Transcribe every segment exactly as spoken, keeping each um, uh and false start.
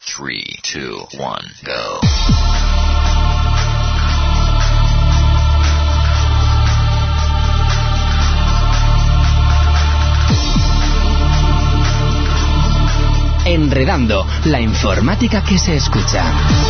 three, two, one, go. Enredando, la informática que se escucha.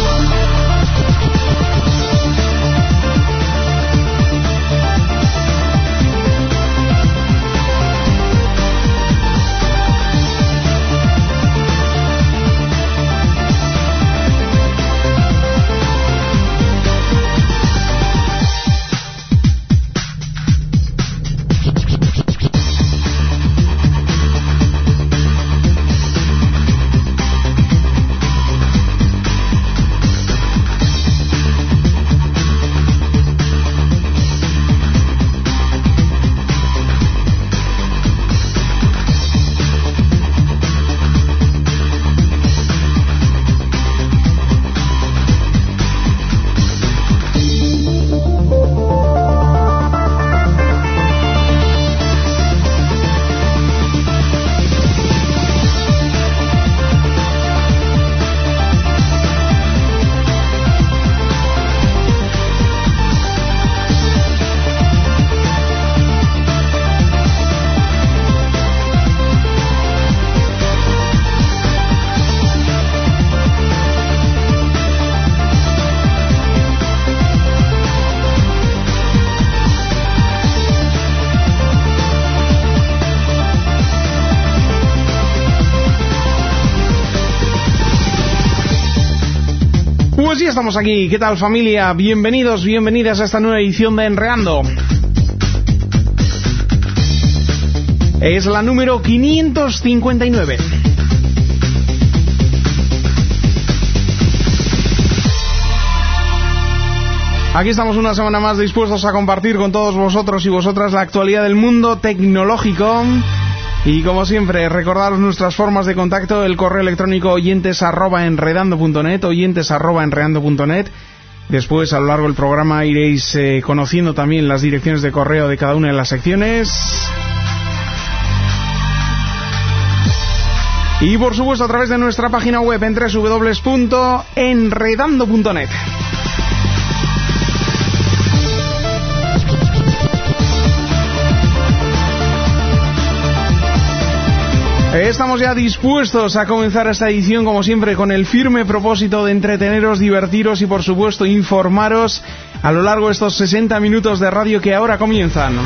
Pues ya estamos aquí. ¿Qué tal, familia? Bienvenidos, bienvenidas a esta nueva edición de Enredando. Es la número quinientos cincuenta y nueve. Aquí estamos una semana más dispuestos a compartir con todos vosotros y vosotras la actualidad del mundo tecnológico. Y como siempre, recordaros nuestras formas de contacto: el correo electrónico oyentes arroba enredando punto net, oyentes arroba enredando punto net. Después, a lo largo del programa, iréis eh, conociendo también las direcciones de correo de cada una de las secciones. Y por supuesto a través de nuestra página web en doble u doble u doble u punto enredando punto net. Estamos ya dispuestos a comenzar esta edición, como siempre, con el firme propósito de entreteneros, divertiros y, por supuesto, informaros a lo largo de estos sesenta minutos de radio que ahora comienzan.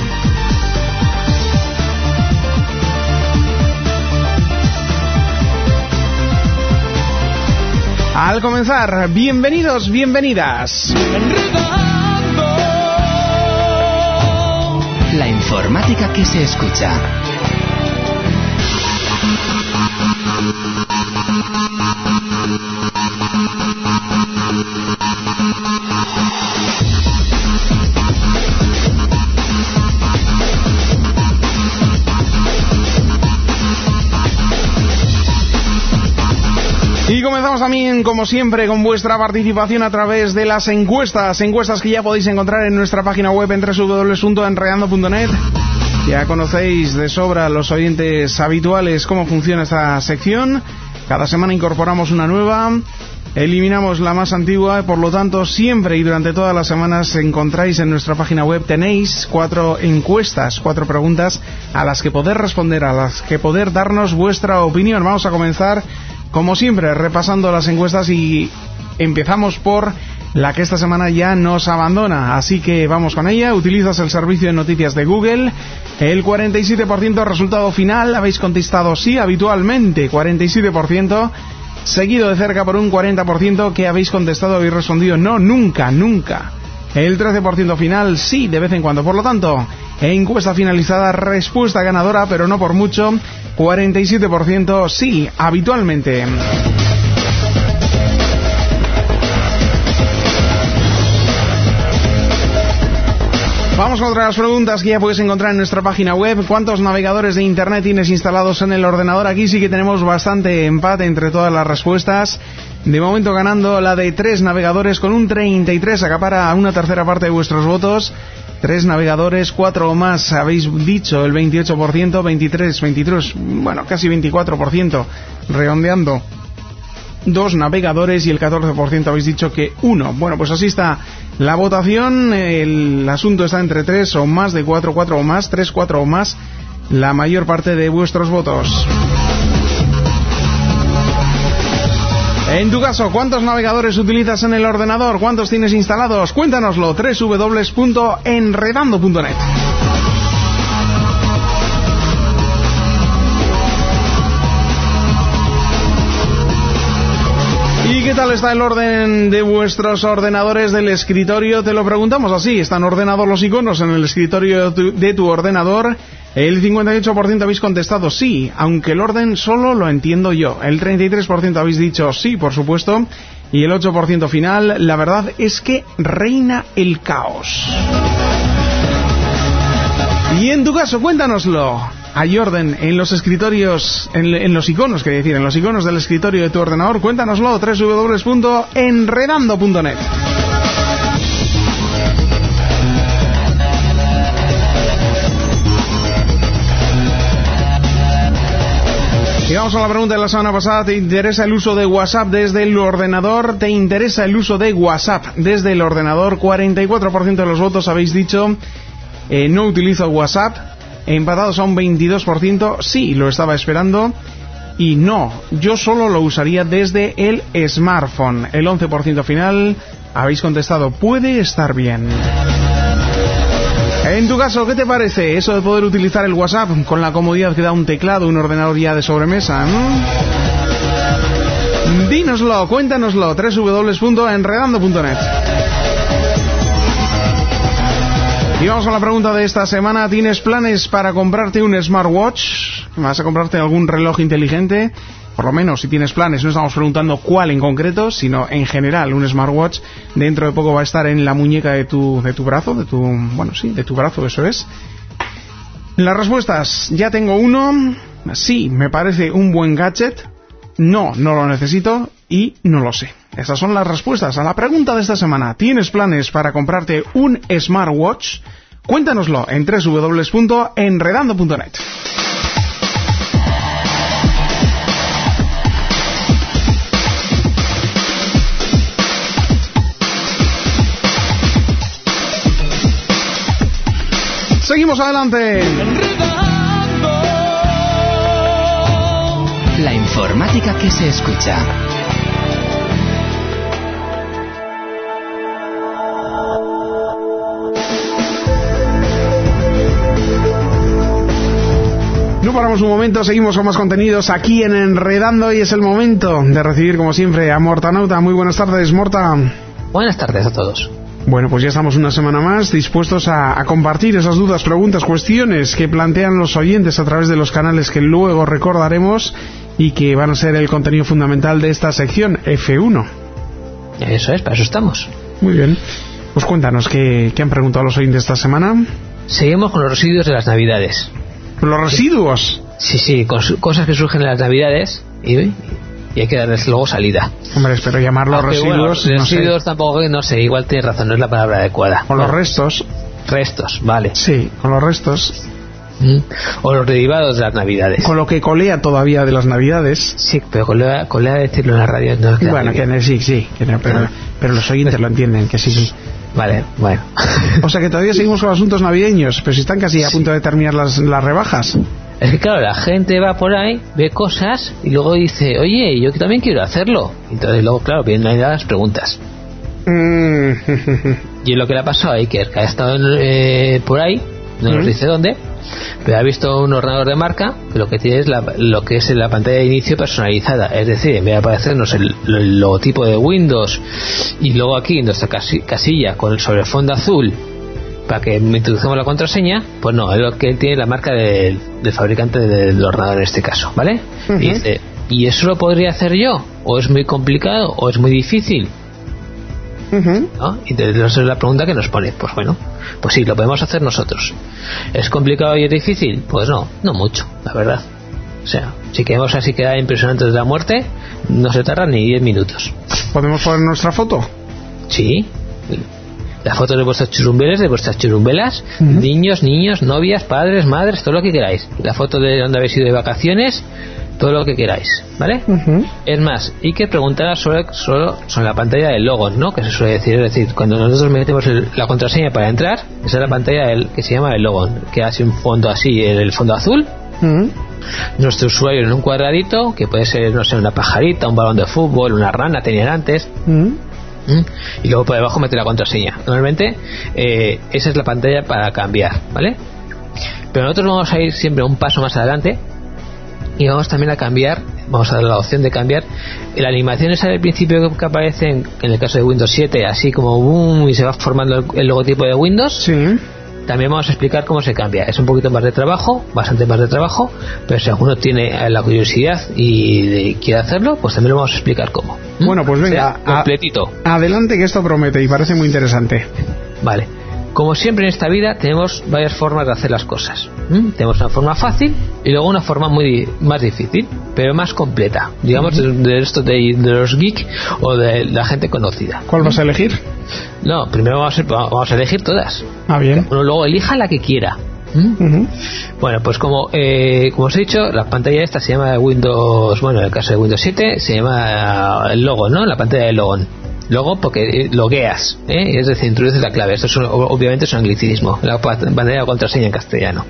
Al comenzar, bienvenidos, bienvenidas. La informática que se escucha. Y comenzamos también, como siempre, con vuestra participación a través de las encuestas, encuestas que ya podéis encontrar en nuestra página web en doble u doble u doble u punto enredando punto net. Ya conocéis de sobra, los oyentes habituales, cómo funciona esta sección. Cada semana incorporamos una nueva, eliminamos la más antigua, por lo tanto siempre y durante todas las semanas encontráis en nuestra página web, tenéis cuatro encuestas, cuatro preguntas a las que poder responder, a las que poder darnos vuestra opinión. Vamos a comenzar, como siempre, repasando las encuestas y empezamos por la que esta semana ya nos abandona, así que vamos con ella. Utilizas el servicio de noticias de Google. El cuarenta y siete por ciento resultado final, habéis contestado sí habitualmente, cuarenta y siete por ciento, seguido de cerca por un cuarenta por ciento que habéis contestado, habéis respondido no, nunca, nunca. El trece por ciento final sí, de vez en cuando. Por lo tanto, encuesta finalizada, respuesta ganadora, pero no por mucho, cuarenta y siete por ciento sí, habitualmente. Vamos con otras preguntas que ya puedes encontrar en nuestra página web. ¿Cuántos navegadores de internet tienes instalados en el ordenador? Aquí sí que tenemos bastante empate entre todas las respuestas. De momento ganando la de tres navegadores con un treinta y tres, acapara una tercera parte de vuestros votos. Tres navegadores, cuatro o más habéis dicho, el veintiocho por ciento, veintitrés, veintitrés, bueno, casi veinticuatro por ciento, redondeando. dos navegadores y el catorce por ciento habéis dicho que uno. Bueno, pues así está la votación. El asunto está entre tres o más, de cuatro, cuatro o más, tres, cuatro o más. La mayor parte de vuestros votos. En tu caso, ¿cuántos navegadores utilizas en el ordenador? ¿Cuántos tienes instalados? Cuéntanoslo, doble u doble u doble u punto enredando punto net. ¿Y qué tal está el orden de vuestros ordenadores del escritorio? Te lo preguntamos así. ¿Están ordenados los iconos en el escritorio de tu, de tu ordenador? El cincuenta y ocho por ciento habéis contestado sí, aunque el orden solo lo entiendo yo. El treinta y tres por ciento habéis dicho sí, por supuesto. Y el ocho por ciento final, la verdad es que reina el caos. Y en tu caso, cuéntanoslo. ¿Hay orden en los escritorios, en, en los iconos, quiere decir, en los iconos del escritorio de tu ordenador? Cuéntanoslo, doble u doble u doble u punto enredando punto net. Y vamos a la pregunta de la semana pasada. ¿Te interesa el uso de WhatsApp desde el ordenador? ¿Te interesa el uso de WhatsApp desde el ordenador? cuarenta y cuatro por ciento de los votos habéis dicho eh, no utilizo WhatsApp. Empatados a un veintidós por ciento, sí, lo estaba esperando. Y no, yo solo lo usaría desde el smartphone. El once por ciento final habéis contestado puede estar bien. En tu caso, ¿qué te parece eso de poder utilizar el WhatsApp con la comodidad que da un teclado, un ordenador ya de sobremesa? ¿No? Dínoslo, cuéntanoslo, doble u doble u doble u punto enredando punto net. Y vamos a la pregunta de esta semana. ¿Tienes planes para comprarte un smartwatch? ¿Vas a comprarte algún reloj inteligente? Por lo menos, si tienes planes, no estamos preguntando cuál en concreto, sino en general, un smartwatch. Dentro de poco va a estar en la muñeca de tu, de tu brazo, de tu, bueno, sí, de tu brazo, eso es. Las respuestas, ya tengo uno. Sí, me parece un buen gadget. No, no lo necesito. Y no lo sé. Esas son las respuestas a la pregunta de esta semana. ¿Tienes planes para comprarte un smartwatch? Cuéntanoslo en doble u doble u doble u punto enredando punto net. Seguimos adelante. La informática que se escucha. No paramos un momento, seguimos con más contenidos aquí en Enredando y es el momento de recibir, como siempre, a Mortanauta. Muy buenas tardes, Morta. Buenas tardes a todos. Bueno, pues ya estamos una semana más dispuestos a, a compartir esas dudas, preguntas, cuestiones que plantean los oyentes a través de los canales que luego recordaremos y que van a ser el contenido fundamental de esta sección F uno. Eso es, para eso estamos. Muy bien. Pues cuéntanos, ¿qué, qué han preguntado los oyentes esta semana? Seguimos con los residuos de las Navidades. ¿Los residuos? Sí, sí, cosas que surgen en las Navidades y, y hay que darles luego salida. Hombre, espero llamarlos Aunque, residuos. Bueno, no residuos sé. tampoco, no sé, igual tienes razón, no es la palabra adecuada. O los restos. Restos, vale. Sí, con los restos. ¿Mm? O los derivados de las Navidades. Con lo que colea todavía de las Navidades. Sí, pero colea, colea decirlo en la radio no queda. Bueno, que no, sí, sí, que no, pero, pero los oyentes lo entienden, que sí, sí. Vale, bueno. O sea que todavía seguimos con asuntos navideños, pero si están casi a punto de terminar las, las rebajas. Es que claro, la gente va por ahí, ve cosas y luego dice, oye, yo también quiero hacerlo. Entonces luego, claro, vienen las preguntas. Mm. Y es lo que le ha pasado a Iker, que ha estado en, eh, por ahí, no nos dice dónde, pero ha visto un ordenador de marca que lo que tiene es la, lo que es la pantalla de inicio personalizada. Es decir, en vez de aparecernos el, el logotipo de Windows y luego aquí nuestra casilla con el sobre fondo azul para que introduzcamos la contraseña, pues no, es lo que tiene la marca del, del fabricante del ordenador en este caso, ¿vale? Uh-huh. Y dice, ¿y eso lo podría hacer yo? ¿O es muy complicado? ¿O es muy difícil? Uh-huh. ¿No? Y entonces es la pregunta que nos pone. Pues bueno, pues sí, lo podemos hacer nosotros. ¿Es complicado y es difícil? Pues no, no mucho, la verdad. O sea, si queremos así quedar impresionantes de la muerte, no se tarda ni diez minutos. ¿Podemos poner nuestra foto? Sí. Las fotos de vuestros churumbeles, de vuestras churumbelas, uh-huh. Niños, niños, novias, padres, madres, todo lo que queráis. La foto de donde habéis ido de vacaciones, todo lo que queráis, ¿vale? Uh-huh. Es más, y que preguntar sobre, solo sobre la pantalla del logon, ¿no? Que se suele decir, es decir, cuando nosotros metemos el, la contraseña para entrar, esa es la pantalla del, que se llama el logon, que hace un fondo así, el fondo azul. Uh-huh. Nuestro usuario en un cuadradito, que puede ser, no sé, una pajarita, un balón de fútbol, una rana, tenían antes. Uh-huh. ¿Mm? Y luego por debajo meter la contraseña. Normalmente eh, esa es la pantalla para cambiar, ¿vale? Pero nosotros vamos a ir siempre un paso más adelante y vamos también a cambiar, vamos a dar la opción de cambiar la animación esa del principio que aparece en, en el caso de Windows siete, así como boom, y se va formando el, el logotipo de Windows. Sí. También vamos a explicar cómo se cambia. Es un poquito más de trabajo, bastante más de trabajo, pero si alguno tiene la curiosidad y quiere hacerlo, pues también lo vamos a explicar cómo. ¿Mm? Bueno, pues venga, o sea, completito. A, adelante, que esto promete y parece muy interesante. Vale. Como siempre en esta vida tenemos varias formas de hacer las cosas. ¿Mm? Tenemos una forma fácil y luego una forma muy más difícil, pero más completa, digamos, uh-huh. de, de esto de, de los geeks o de la gente conocida. ¿Cuál vas a elegir? No, primero vamos a, vamos a elegir todas. Ah, bien. Uno luego elija la que quiera. ¿Mm? Uh-huh. Bueno, pues como eh, como os he dicho, la pantalla esta se llama Windows, bueno, en el caso de Windows siete se llama el logo, ¿no? La pantalla del logo. Luego, porque logueas, ¿eh? Es decir, introduces la clave. Esto es un, obviamente es un anglicismo, la pantalla de contraseña en castellano.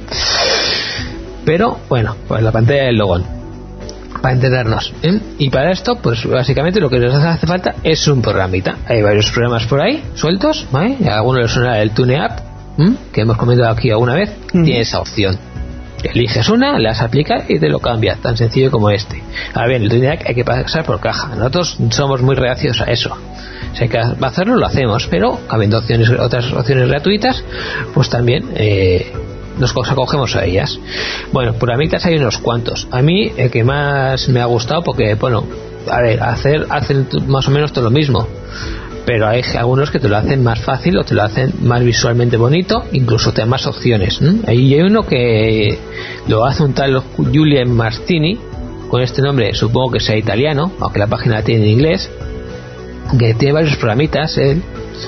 Pero, bueno, pues la pantalla del logón, para entendernos, ¿eh? Y para esto, pues básicamente lo que nos hace falta es un programita. Hay varios programas por ahí, sueltos, ¿vale? A algunos les suena el TuneUp, ¿eh? Que hemos comentado aquí alguna vez, mm. tiene esa opción. Eliges una, las aplicas y te lo cambia, tan sencillo como este. Ahora bien, el TuneUp hay que pasar por caja. Nosotros somos muy reacios a eso. Si hay que hacerlo, lo hacemos, pero habiendo opciones, otras opciones gratuitas, pues también eh, nos acogemos a ellas. Bueno, programitas hay unos cuantos. A mí el que más me ha gustado, porque bueno, a ver, hacer hacen más o menos todo lo mismo, pero hay algunos que te lo hacen más fácil o te lo hacen más visualmente bonito, incluso te dan más opciones. ¿eh? Ahí hay uno que lo hace un tal Julian Martini, con este nombre supongo que sea italiano, aunque la página la tiene en inglés, que tiene varios programitas él.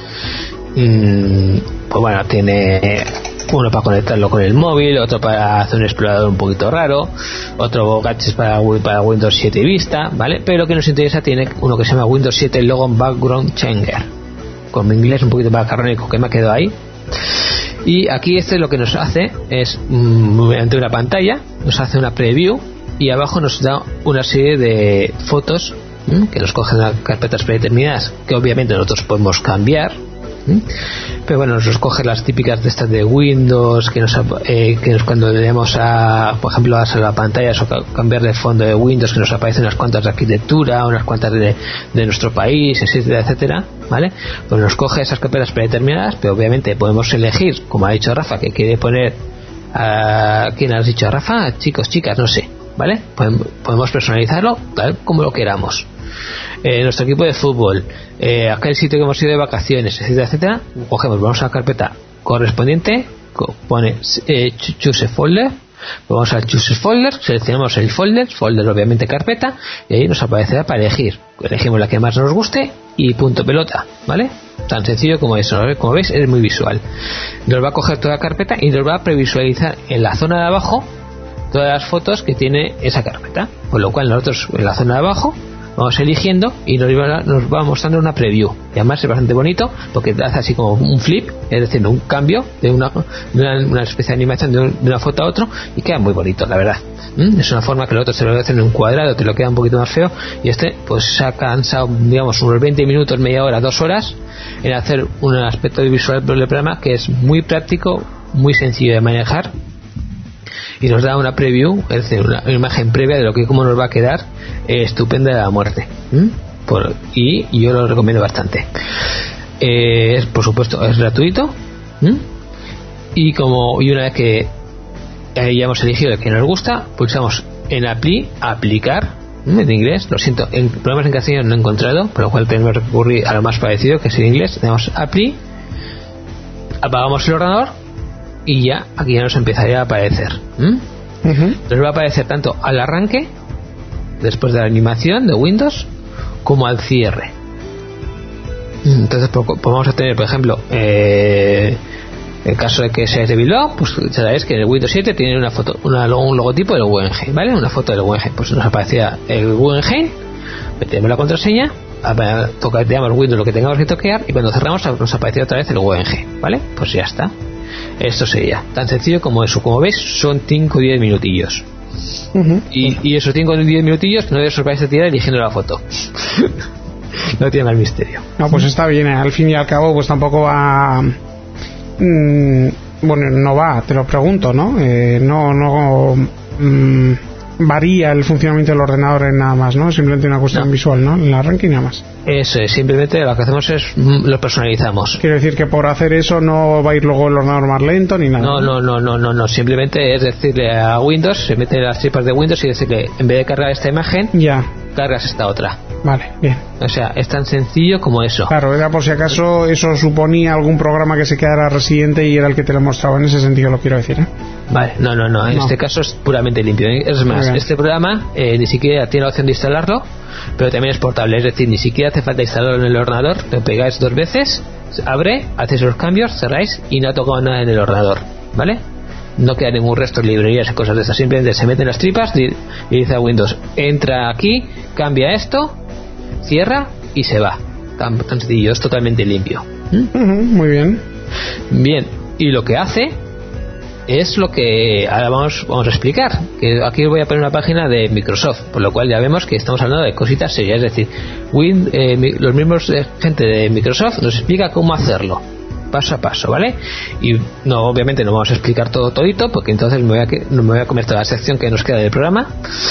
Mm, pues bueno, tiene uno para conectarlo con el móvil, otro para hacer un explorador un poquito raro, otro gadgets para, para Windows siete Vista, ¿vale? Pero lo que nos interesa tiene uno que se llama Windows siete Logon Background Changer, con mi inglés un poquito macarrónico que me ha quedado ahí. Y aquí este lo que nos hace es, mm, mediante una pantalla, nos hace una preview y abajo nos da una serie de fotos ¿Mm? que nos cogen las carpetas predeterminadas que obviamente nosotros podemos cambiar. ¿Mm? Pero bueno, nos coge las típicas de estas de Windows que nos, eh, que nos cuando le damos a, por ejemplo, a la pantalla o cambiar de fondo de Windows, que nos aparecen unas cuantas de arquitectura, unas cuantas de, de nuestro país, etcétera, etcétera, ¿vale? Pues nos coge esas carpetas predeterminadas, pero obviamente podemos elegir, como ha dicho Rafa, que quiere poner a, ¿quién has dicho? Rafa, chicos, chicas, no sé, ¿vale? Podemos personalizarlo tal como lo queramos. Eh, nuestro equipo de fútbol, eh, aquel sitio que hemos ido de vacaciones, etcétera, etcétera, cogemos, vamos a la carpeta correspondiente, pone eh, choose folder, vamos al choose folder, seleccionamos el folder, folder obviamente carpeta, y ahí nos aparecerá para elegir. Elegimos la que más nos guste y punto pelota, ¿vale? Tan sencillo como eso, ¿vale? Como veis es muy visual. Nos va a coger toda la carpeta y nos va a previsualizar en la zona de abajo todas las fotos que tiene esa carpeta, con lo cual nosotros en la zona de abajo vamos eligiendo y nos va, nos va mostrando una preview, y además es bastante bonito porque hace así como un flip, es decir, un cambio de una, de una, una especie de animación de, un, de una foto a otro, y queda muy bonito, la verdad. ¿Mm? Es una forma que el otro se lo hace en un cuadrado, te lo queda un poquito más feo, y este pues se ha cansado, digamos, unos veinte minutos, media hora, dos horas en hacer un aspecto visual del programa que es muy práctico, muy sencillo de manejar, y nos da una preview, es decir, una, una imagen previa de lo que cómo nos va a quedar, eh, estupenda de la muerte. ¿Mm? Por, y, y yo lo recomiendo bastante. Eh, por supuesto es gratuito. ¿Mm? Y como y una vez que eh, ya hemos elegido el que nos gusta, pulsamos en Apply, aplicar, ¿Mm? en inglés. Lo siento, en programas en castellano no he encontrado, por lo cual tenemos que recurrir a lo más parecido, que es en inglés. Le damos Apply, apagamos el ordenador y ya aquí ya nos empezaría a aparecer. ¿Mm? Uh-huh. Nos va a aparecer tanto al arranque, después de la animación de Windows, como al cierre. Entonces pues vamos a tener, por ejemplo, eh, En caso de que seáis de Bilbao, pues sabéis que el Windows siete tiene una foto, una, un logotipo del Guggenheim, ¿vale? Una foto del Guggenheim. Pues nos aparecía el Guggenheim, metemos la contraseña, toqueteamos Windows lo que tengamos que toquear y cuando cerramos nos aparecía otra vez el Guggenheim, ¿vale? Pues ya está. Esto sería tan sencillo como eso. Como veis, son cinco o diez minutillos. Uh-huh. Y, y esos cinco o diez minutillos no os vais a tirar eligiendo la foto. No tiene más misterio. No, pues está bien. Al fin y al cabo, pues tampoco va... Mm, bueno, no va, te lo pregunto, ¿no? Eh, no, no... Mm, varía el funcionamiento del ordenador en nada más, ¿no? Es simplemente una cuestión no. visual, ¿no? En el arranque y nada más. Eso es, simplemente lo que hacemos es lo personalizamos. Quiero decir que por hacer eso no va a ir luego el ordenador más lento ni nada. No, no, no, no, no, no. Simplemente es decirle a Windows, se mete las tripas de Windows y decirle, en vez de cargar esta imagen, ya cargas esta otra. Vale, bien. O sea, es tan sencillo como eso. Claro, era por si acaso eso suponía algún programa que se quedara residente y era el que te lo mostraba. En ese sentido lo quiero decir, ¿eh? Vale, no, no, no. En no. este caso es puramente limpio. Es más, este programa eh, ni siquiera tiene la opción de instalarlo, pero también es portable. Es decir, ni siquiera hace falta instalarlo en el ordenador. Lo pegáis dos veces, abre, hacéis los cambios, cerráis y no ha tocado nada en el ordenador, ¿vale? No queda ningún resto de librerías y cosas de estas. Simplemente se meten las tripas y dice a Windows, entra aquí, cambia esto, cierra y se va. Tan, tan sencillo, es totalmente limpio. ¿Mm? Uh-huh, muy bien. Bien, y lo que hace es lo que ahora vamos, vamos a explicar. Que aquí voy a poner una página de Microsoft, por lo cual ya vemos que estamos hablando de cositas serias. Es decir, Win, eh, los mismos de gente de Microsoft nos explica cómo hacerlo paso a paso, ¿vale? Y no, obviamente no vamos a explicar todo todito, porque entonces me voy a, me voy a comer toda la sección que nos queda del programa.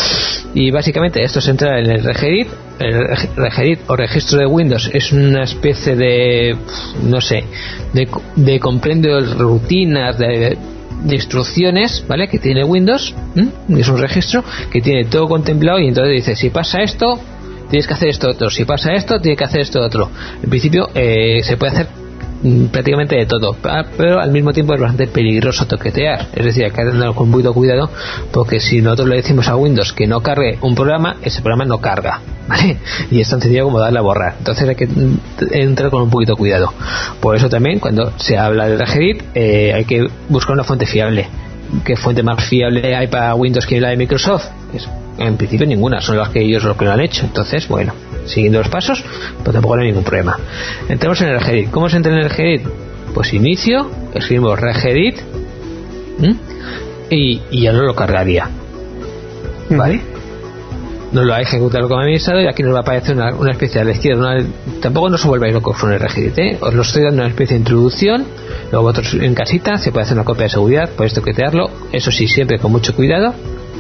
Y básicamente esto se entra en el regedit. El regedit o registro de Windows es una especie de, no sé, de, de comprendo de rutinas, de, de instrucciones, ¿vale? Que tiene Windows. ¿m? Es un registro que tiene todo contemplado y entonces dice, si pasa esto, tienes que hacer esto otro, si pasa esto, tienes que hacer esto otro. En principio eh, se puede hacer prácticamente de todo, pero al mismo tiempo es bastante peligroso toquetear. Es decir, hay que tener con mucho cuidado, porque si nosotros le decimos a Windows que no cargue un programa, ese programa no carga, ¿vale? Y es tan sencillo como darle a borrar. Entonces hay que entrar con un poquito de cuidado. Por eso también cuando se habla de regedit eh, hay que buscar una fuente fiable. ¿Qué fuente más fiable hay para Windows que la de Microsoft? Es, en principio ninguna, son las que ellos los que lo han hecho. Entonces, bueno, siguiendo los pasos, pues tampoco hay ningún problema. Entramos en el regedit. ¿Cómo se entra en el regedit? Pues inicio, escribimos regedit y, y ya no lo cargaría, ¿vale? Uh-huh. Nos lo va a ejecutar como administrador y aquí nos va a aparecer una, una especie a la izquierda. Una, tampoco no os volváis locos con el regedit, ¿eh? Os lo estoy dando una especie de introducción. Luego vosotros en casita se puede hacer una copia de seguridad, podéis toquetearlo, eso sí, siempre con mucho cuidado.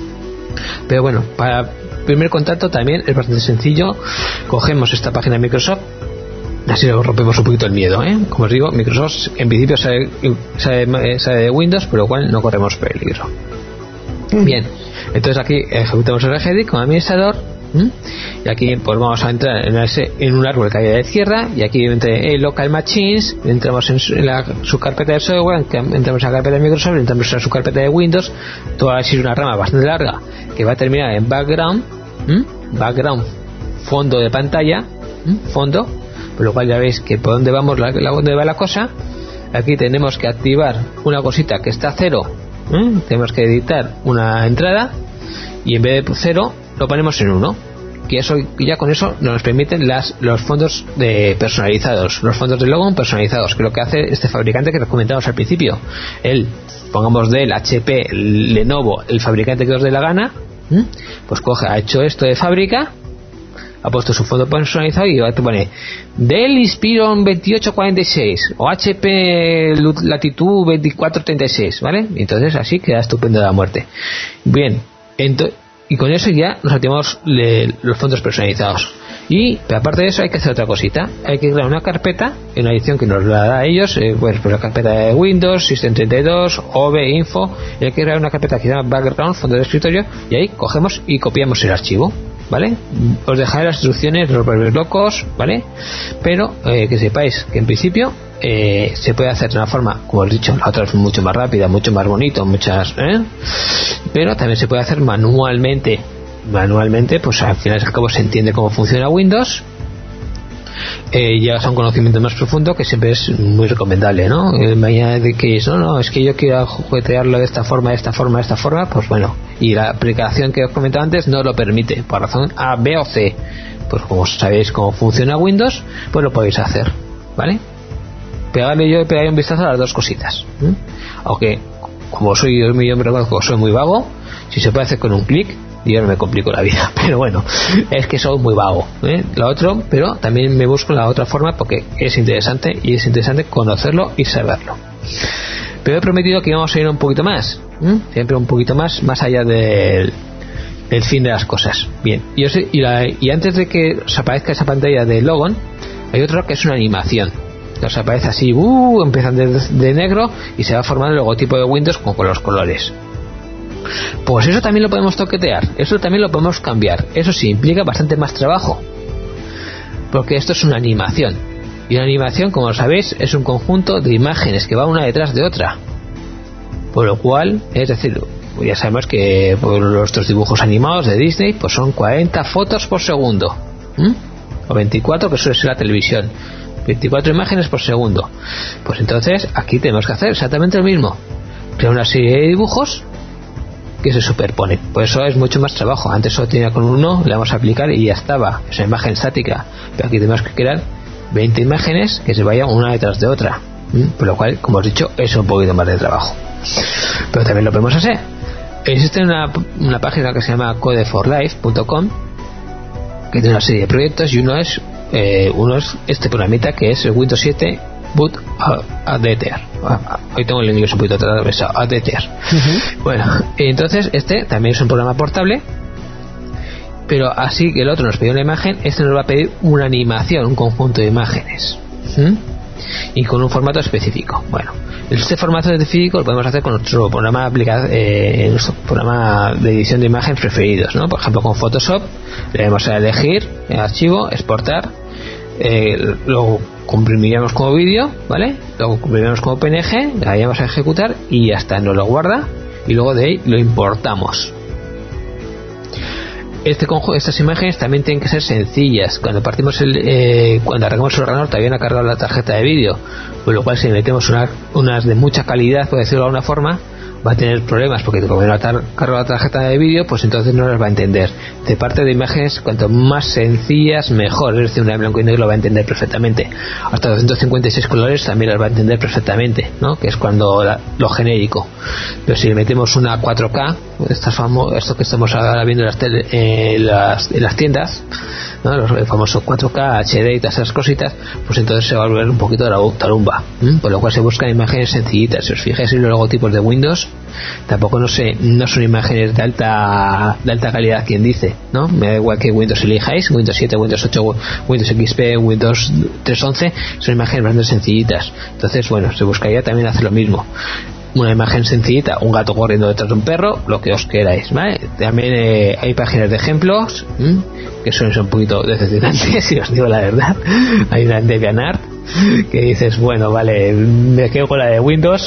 Pero bueno, para primer contacto también es bastante sencillo. Cogemos esta página de Microsoft, así lo rompemos un poquito el miedo, ¿eh? Como os digo, Microsoft en principio sale, sale, sale de Windows, por lo cual no corremos peligro. Mm. Bien, entonces aquí ejecutamos el regedit como administrador. ¿Mm? Y aquí pues vamos a entrar en, ese, en un árbol que hay a la izquierda, y aquí entre el local machines entramos en, su, en la, su carpeta de software, entramos en la carpeta de Microsoft, entramos en su carpeta de Windows. Toda va a ser una rama bastante larga que va a terminar en background. ¿Mm? Background, fondo de pantalla. ¿Mm? Fondo, por lo cual ya veis que por dónde vamos la, la, dónde va la cosa. Aquí tenemos que activar una cosita que está a cero. ¿Mm? Tenemos que editar una entrada y en vez de cero lo ponemos en uno, que eso ya con eso nos permiten las, los fondos de personalizados, los fondos de logo personalizados, que lo que hace este fabricante que les comentamos al principio, él, pongamos Dell, H P, Lenovo, el fabricante que os dé la gana, ¿m? Pues coge, ha hecho esto de fábrica, ha puesto su fondo personalizado y te pone Dell Inspiron veintiocho cuarenta y seis o H P Latitude veinticuatro treinta y seis, ¿vale? Y entonces así queda estupendo de la muerte. Bien, entonces, y con eso ya nos activamos le, los fondos personalizados. Y aparte de eso hay que hacer otra cosita. Hay que crear una carpeta en una edición que nos la da a ellos, eh, pues, pues la carpeta de Windows, System treinta y dos, O B, Info. Y hay que crear una carpeta que se llama Background, fondo de escritorio, y ahí cogemos y copiamos el archivo, ¿vale? Os dejaré las instrucciones, los volvéis locos, ¿vale? Pero eh, que sepáis que en principio eh, se puede hacer de una forma, como os he dicho, la otra es mucho más rápida, mucho más bonito, muchas, ¿eh? Pero también se puede hacer manualmente. Manualmente, pues al final y al cabo se entiende cómo funciona Windows. eh, llegas a un conocimiento más profundo, que siempre es muy recomendable, ¿no? Eh, mañana de que no, no, es que yo quiero juguetearlo de esta forma, de esta forma, de esta forma, pues bueno, y la aplicación que os comentaba antes no lo permite, por razón A, B o C. Pues como sabéis cómo funciona Windows, pues lo podéis hacer, ¿vale? Pegarle yo pegaré un vistazo a las dos cositas, ¿eh? Aunque como soy yo me reconozco, soy muy vago, si se puede hacer con un clic, yo no me complico la vida, pero bueno, es que soy muy vago, ¿eh? Lo otro, pero también me busco la otra forma porque es interesante y es interesante conocerlo y saberlo. Pero he prometido que íbamos a ir un poquito más, ¿eh? Siempre un poquito más, más allá del, del fin de las cosas. Bien, y, os, y, la, y antes de que os aparezca esa pantalla de Logon, hay otra que es una animación. Os aparece así, uh, empiezan de, de negro y se va formando el logotipo de Windows con, con los colores. Pues eso también lo podemos toquetear, eso también lo podemos cambiar. Eso sí, implica bastante más trabajo, porque esto es una animación, y una animación, como sabéis, es un conjunto de imágenes que va una detrás de otra, por lo cual, es decir, ya sabemos que por nuestros dibujos animados de Disney pues son cuarenta fotos por segundo, ¿Mm? o veinticuatro, que suele ser la televisión, veinticuatro imágenes por segundo. Pues entonces aquí tenemos que hacer exactamente lo mismo, crear una serie de dibujos que se superponen. Por eso es mucho más trabajo. Antes solo tenía con uno, le vamos a aplicar y ya estaba, esa imagen estática, pero aquí tenemos que crear veinte imágenes que se vayan una detrás de otra, ¿Mm? Por lo cual, como os he dicho, es un poquito más de trabajo, pero también lo podemos hacer. Existe una, una página que se llama code for life punto com, que tiene una serie de proyectos, y uno es eh, uno es este programita que es el Windows siete Boot Adapter. Hoy tengo el inglés un poquito atravesado. Adapter. Uh-huh. Bueno, entonces este también es un programa portable, pero así que el otro nos pidió una imagen, este nos va a pedir una animación, un conjunto de imágenes, ¿Mm? y con un formato específico. Bueno, este formato específico lo podemos hacer con nuestro programa aplicado, eh, nuestro programa de edición de imágenes preferidos, ¿no? Por ejemplo, con Photoshop le vamos a elegir el archivo, exportar, eh, lo comprimiríamos como vídeo, ¿vale? Lo comprimiríamos como P N G, le daríamos a ejecutar y ya está, nos lo guarda, y luego de ahí lo importamos. Este conjunto, estas imágenes también tienen que ser sencillas. Cuando partimos el, eh, cuando arrancamos el ordenador todavía no ha cargado la tarjeta de vídeo, con lo cual si metemos una, unas de mucha calidad, por decirlo de alguna forma, va a tener problemas, porque como no ha cargado la tarjeta de vídeo, pues entonces no las va a entender. De parte de imágenes, cuanto más sencillas mejor, es decir, una de blanco y negro lo va a entender perfectamente. Hasta doscientos cincuenta y seis colores también las va a entender perfectamente, ¿no? Que es cuando la, lo genérico. Pero si le metemos una cuatro K, estas famo, esto que estamos ahora viendo en las, tele, eh, las, en las tiendas, ¿no? Los, el famoso cuatro K, H D y todas esas cositas, pues entonces se va a volver un poquito de la tarumba, ¿eh? Por lo cual se buscan imágenes sencillitas. Si os fijáis en los logotipos de Windows, tampoco no sé, no son imágenes de alta de alta calidad, quien dice, ¿no? Me da igual que Windows elijáis, Windows siete, Windows ocho, Windows X P, Windows trescientos once, son imágenes bastante sencillitas. Entonces, bueno, se buscaría también hacer lo mismo. Una imagen sencillita, un gato corriendo detrás de un perro, lo que os queráis, ¿vale? También eh, hay páginas de ejemplos, ¿m? que son, son un poquito decepcionantes, si os digo la verdad. Hay una en DeviantArt que dices, bueno, vale, me quedo con la de Windows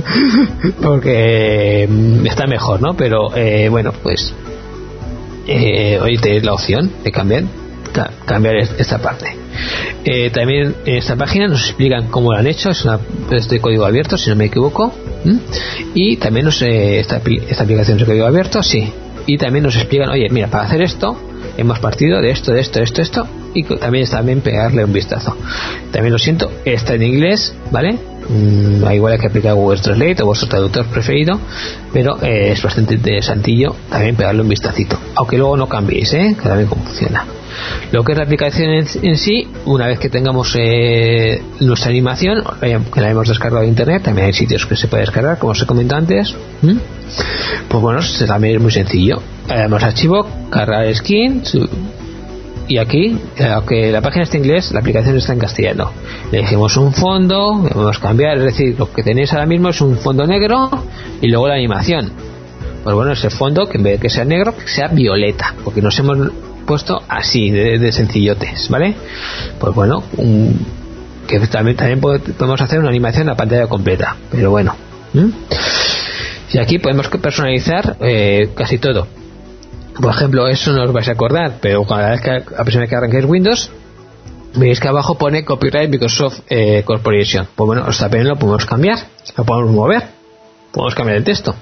porque está mejor, ¿no? Pero eh, bueno, pues eh, hoy tenéis la opción de cambiar cambiar esta parte. Eh, también en esta página nos explican cómo lo han hecho, es, una, es de código abierto, si no me equivoco. ¿Mm? Y también nos eh, esta, esta aplicación es de código abierto, sí. Y también nos explican, oye, mira, para hacer esto hemos partido de esto, de esto, de esto, de esto, y también está bien pegarle un vistazo. También lo siento, está en inglés, ¿vale? Mm, igual hay que aplicar Google Translate o vuestro traductor preferido, pero eh, es bastante interesantillo también pegarle un vistacito, aunque luego no cambiéis, ¿eh? Que también cómo funciona. Lo que es la aplicación en, en sí, una vez que tengamos eh, nuestra animación, que la hemos descargado de internet, también hay sitios que se puede descargar, como os he comentado antes. ¿Mm? Pues bueno, también es muy sencillo. Le damos archivo, cargar skin, y aquí, aunque la página está en inglés, la aplicación está en castellano. Le dijimos un fondo, le podemos cambiar, es decir, lo que tenéis ahora mismo es un fondo negro y luego la animación. Pues bueno, ese fondo, que en vez de que sea negro, que sea violeta, porque nos hemos puesto así de, de sencillotes, ¿vale? Pues bueno, un, que también, también podemos hacer una animación en la pantalla completa, pero bueno. ¿Mm? Y aquí podemos personalizar eh, casi todo. Por ejemplo, eso no os vais a acordar, pero cada vez que a pesar de que arranquéis Windows, veis que abajo pone Copyright Microsoft eh, Corporation. Pues bueno, también lo podemos cambiar, lo podemos mover, podemos cambiar el texto.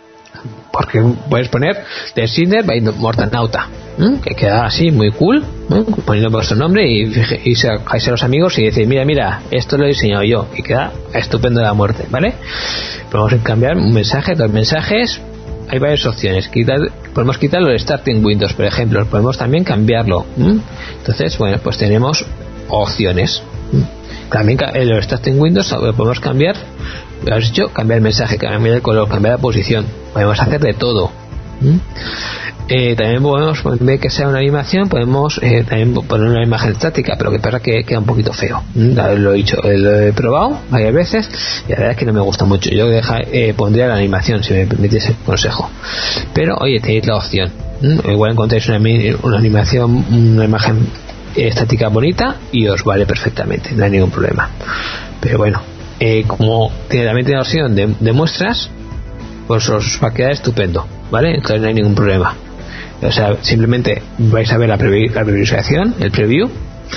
Porque puedes poner The Sinner by Mortanauta, ¿eh? Que queda así muy cool, ¿eh? Poniendo vuestro nombre y, y sacáis a los amigos y decís, mira, mira, esto lo he diseñado yo, y queda estupendo de la muerte, ¿vale? Podemos cambiar un mensaje, dos mensajes. Hay varias opciones. Quitar, podemos quitar los Starting Windows, por ejemplo. Podemos también cambiarlo, ¿eh? Entonces, bueno, pues tenemos opciones. También en los Starting Windows podemos cambiar, lo has dicho, cambiar el mensaje, cambiar el color, cambiar la posición. Podemos hacer de todo. ¿Mm? Eh, también podemos, en vez de que sea una animación, podemos eh, también poner una imagen estática, pero que pasa que queda un poquito feo. ¿Mm? Lo he dicho, lo he probado varias veces y la verdad es que no me gusta mucho. Yo deja, eh, pondría la animación, si me permitís el consejo. Pero oye, tenéis la opción. ¿Mm? Igual encontráis una, una animación, una imagen estática bonita y os vale perfectamente, no hay ningún problema. Pero bueno, eh, como tiene, también tiene la opción de, de muestras, pues os va a quedar estupendo, ¿vale? Entonces no hay ningún problema. O sea, simplemente vais a ver la, previ- la previsualización, el preview,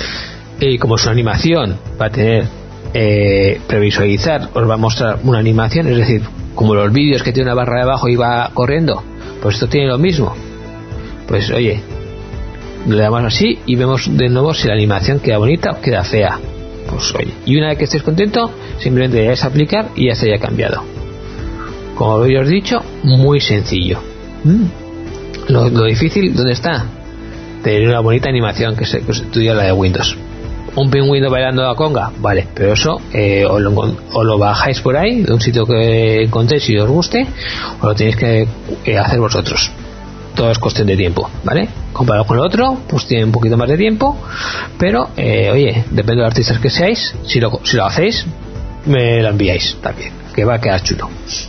y como es una animación, va a tener eh, previsualizar, os va a mostrar una animación, es decir, como los vídeos que tiene una barra de abajo y va corriendo, pues esto tiene lo mismo. Pues oye, le damos así y vemos de nuevo si la animación queda bonita o queda fea. Pues oye, y una vez que estéis contento, simplemente le dais a aplicar y ya se haya cambiado. Como habéis dicho, muy sencillo. ¿Mm? Lo, lo difícil, ¿dónde está? Tener una bonita animación que se sustituya a la de Windows. Un pingüino bailando la conga, vale, pero eso eh, o, lo, o lo bajáis por ahí de un sitio que encontréis y os guste, o lo tenéis que eh, hacer vosotros. Todo es cuestión de tiempo, ¿vale? Comparado con el otro, pues tiene un poquito más de tiempo, pero eh, oye, depende de los artistas que seáis, si lo, si lo hacéis, me lo enviáis también, que va a quedar chulo.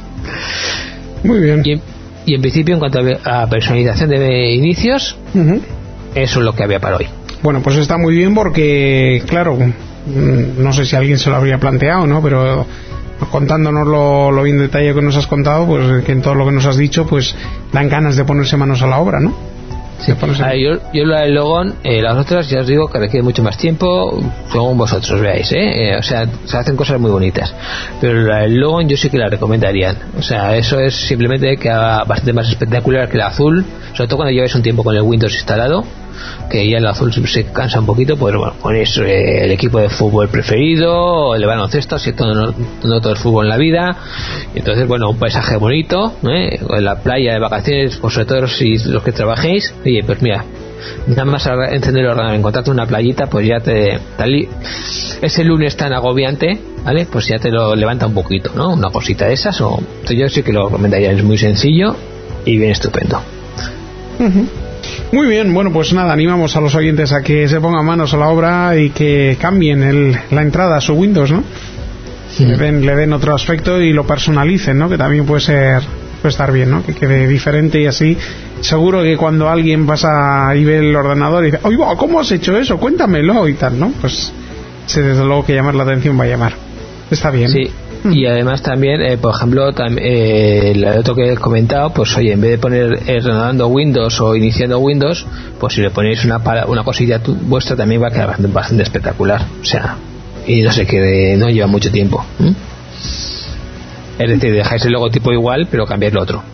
Muy bien. Y, y en principio, en cuanto a personalización de inicios, uh-huh. Eso es lo que había para hoy. Bueno, pues está muy bien porque, claro, no sé si alguien se lo habría planteado, ¿no? Pero contándonos lo, lo bien detallado que nos has contado, pues que en todo lo que nos has dicho, pues dan ganas de ponerse manos a la obra, ¿no? Sí. A ver, yo, yo lo del Logon, eh, las otras ya os digo que requiere mucho más tiempo, según vosotros veáis, ¿eh? Eh, o sea, se hacen cosas muy bonitas, pero la del Logon yo sí que la recomendarían. O sea, eso es simplemente que haga bastante más espectacular que el azul, sobre todo cuando lleváis un tiempo con el Windows instalado, que ya el azul se cansa un poquito, pues bueno, ponéis eh, el equipo de fútbol preferido, el baloncesto, si todo, no, no todo es fútbol en la vida, y entonces bueno, un paisaje bonito, ¿eh? En la playa de vacaciones, pues sobre todo si los que trabajéis, oye, pues mira, nada más encender el ordenador, encontrarte una playita, pues ya te, tal, ese lunes tan agobiante, ¿vale? Pues ya te lo levanta un poquito, ¿no? Una cosita de esas, o yo sí que lo recomendaría, es muy sencillo y bien estupendo. Uh-huh. Muy bien, bueno, pues nada, animamos a los oyentes a que se pongan manos a la obra y que cambien el, la entrada a su Windows, ¿no? Sí. Le den, le den otro aspecto y lo personalicen, ¿no? Que también puede ser, puede estar bien, ¿no? Que quede diferente y así. Seguro que cuando alguien pasa y ve el ordenador y dice, oye, ¿cómo has hecho eso? Cuéntamelo y tal, ¿no? Pues sí, desde luego que llamar la atención va a llamar. Está bien. Sí. Y además también, eh, por ejemplo, tam- eh, el otro que he comentado, pues oye, en vez de poner eh, renovando Windows o iniciando Windows, pues si le ponéis una una cosilla tu, vuestra también va a quedar bastante, bastante espectacular. O sea, y no sé qué, no lleva mucho tiempo. ¿Mm? Es decir, dejáis el logotipo igual, pero cambiáis lo otro.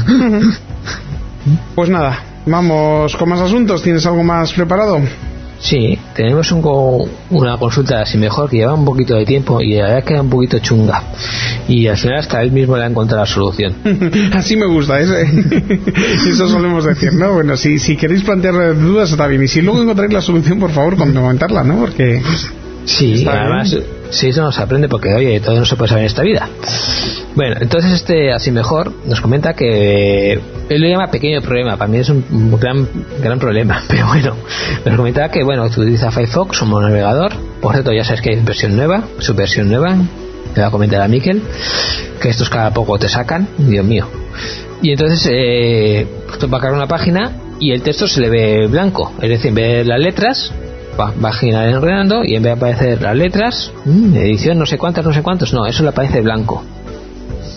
Pues nada, vamos con más asuntos. ¿Tienes algo más preparado? Sí, tenemos un, una consulta así mejor que lleva un poquito de tiempo y la verdad queda un poquito chunga y al final hasta él mismo le ha encontrado la solución. Así me gusta, ese. Eso solemos decir, ¿no? Bueno, si, si queréis plantear dudas está bien y si luego encontráis la solución, por favor, comentarla, ¿no? Porque sí, además bien. Sí, eso nos aprende porque oye, todo no se puede saber en esta vida. Bueno, entonces este así mejor nos comenta que él lo llama pequeño problema, para mí es un gran gran problema, pero bueno, nos comenta que bueno, utiliza Firefox como navegador, por cierto ya sabes que hay versión nueva, su versión nueva, le va a comentar a Miquel, que estos cada poco te sacan, Dios mío, y entonces eh, esto va a cargar una página y el texto se le ve blanco, es decir, en vez de las letras va a girar enredando y en vez de aparecer las letras, mmm, edición no sé cuántas, no sé cuántos, no, eso le aparece blanco.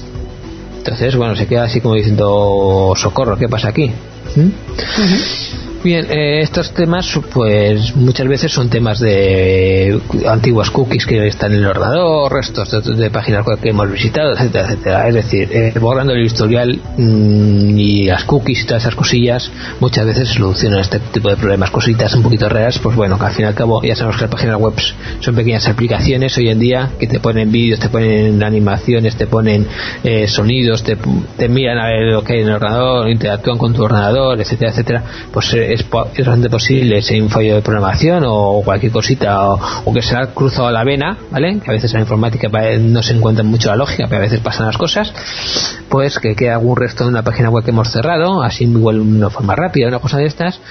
Entonces, bueno, se queda así como diciendo, socorro, ¿qué pasa aquí? ¿Mm? Uh-huh. Bien, eh, estos temas pues muchas veces son temas de antiguas cookies que están en el ordenador, restos de, de páginas web que hemos visitado, etcétera, etcétera. Es decir, eh, borrando el historial mmm, y las cookies y todas esas cosillas, muchas veces se solucionan este tipo de problemas, cositas un poquito raras, pues bueno, que al fin y al cabo ya sabemos que las páginas web son pequeñas aplicaciones hoy en día que te ponen vídeos, te ponen animaciones, te ponen eh, sonidos, te, te miran a ver lo que hay en el ordenador, interactúan con tu ordenador, etcétera, etcétera. Pues eh, es, es bastante posible si hay un fallo de programación o cualquier cosita o, o que se ha cruzado la vena, ¿vale? Que a veces en la informática no se encuentra mucho la lógica, pero a veces pasan las cosas, pues que queda algún resto de una página web que hemos cerrado, así igual de una forma rápida, una cosa de estas,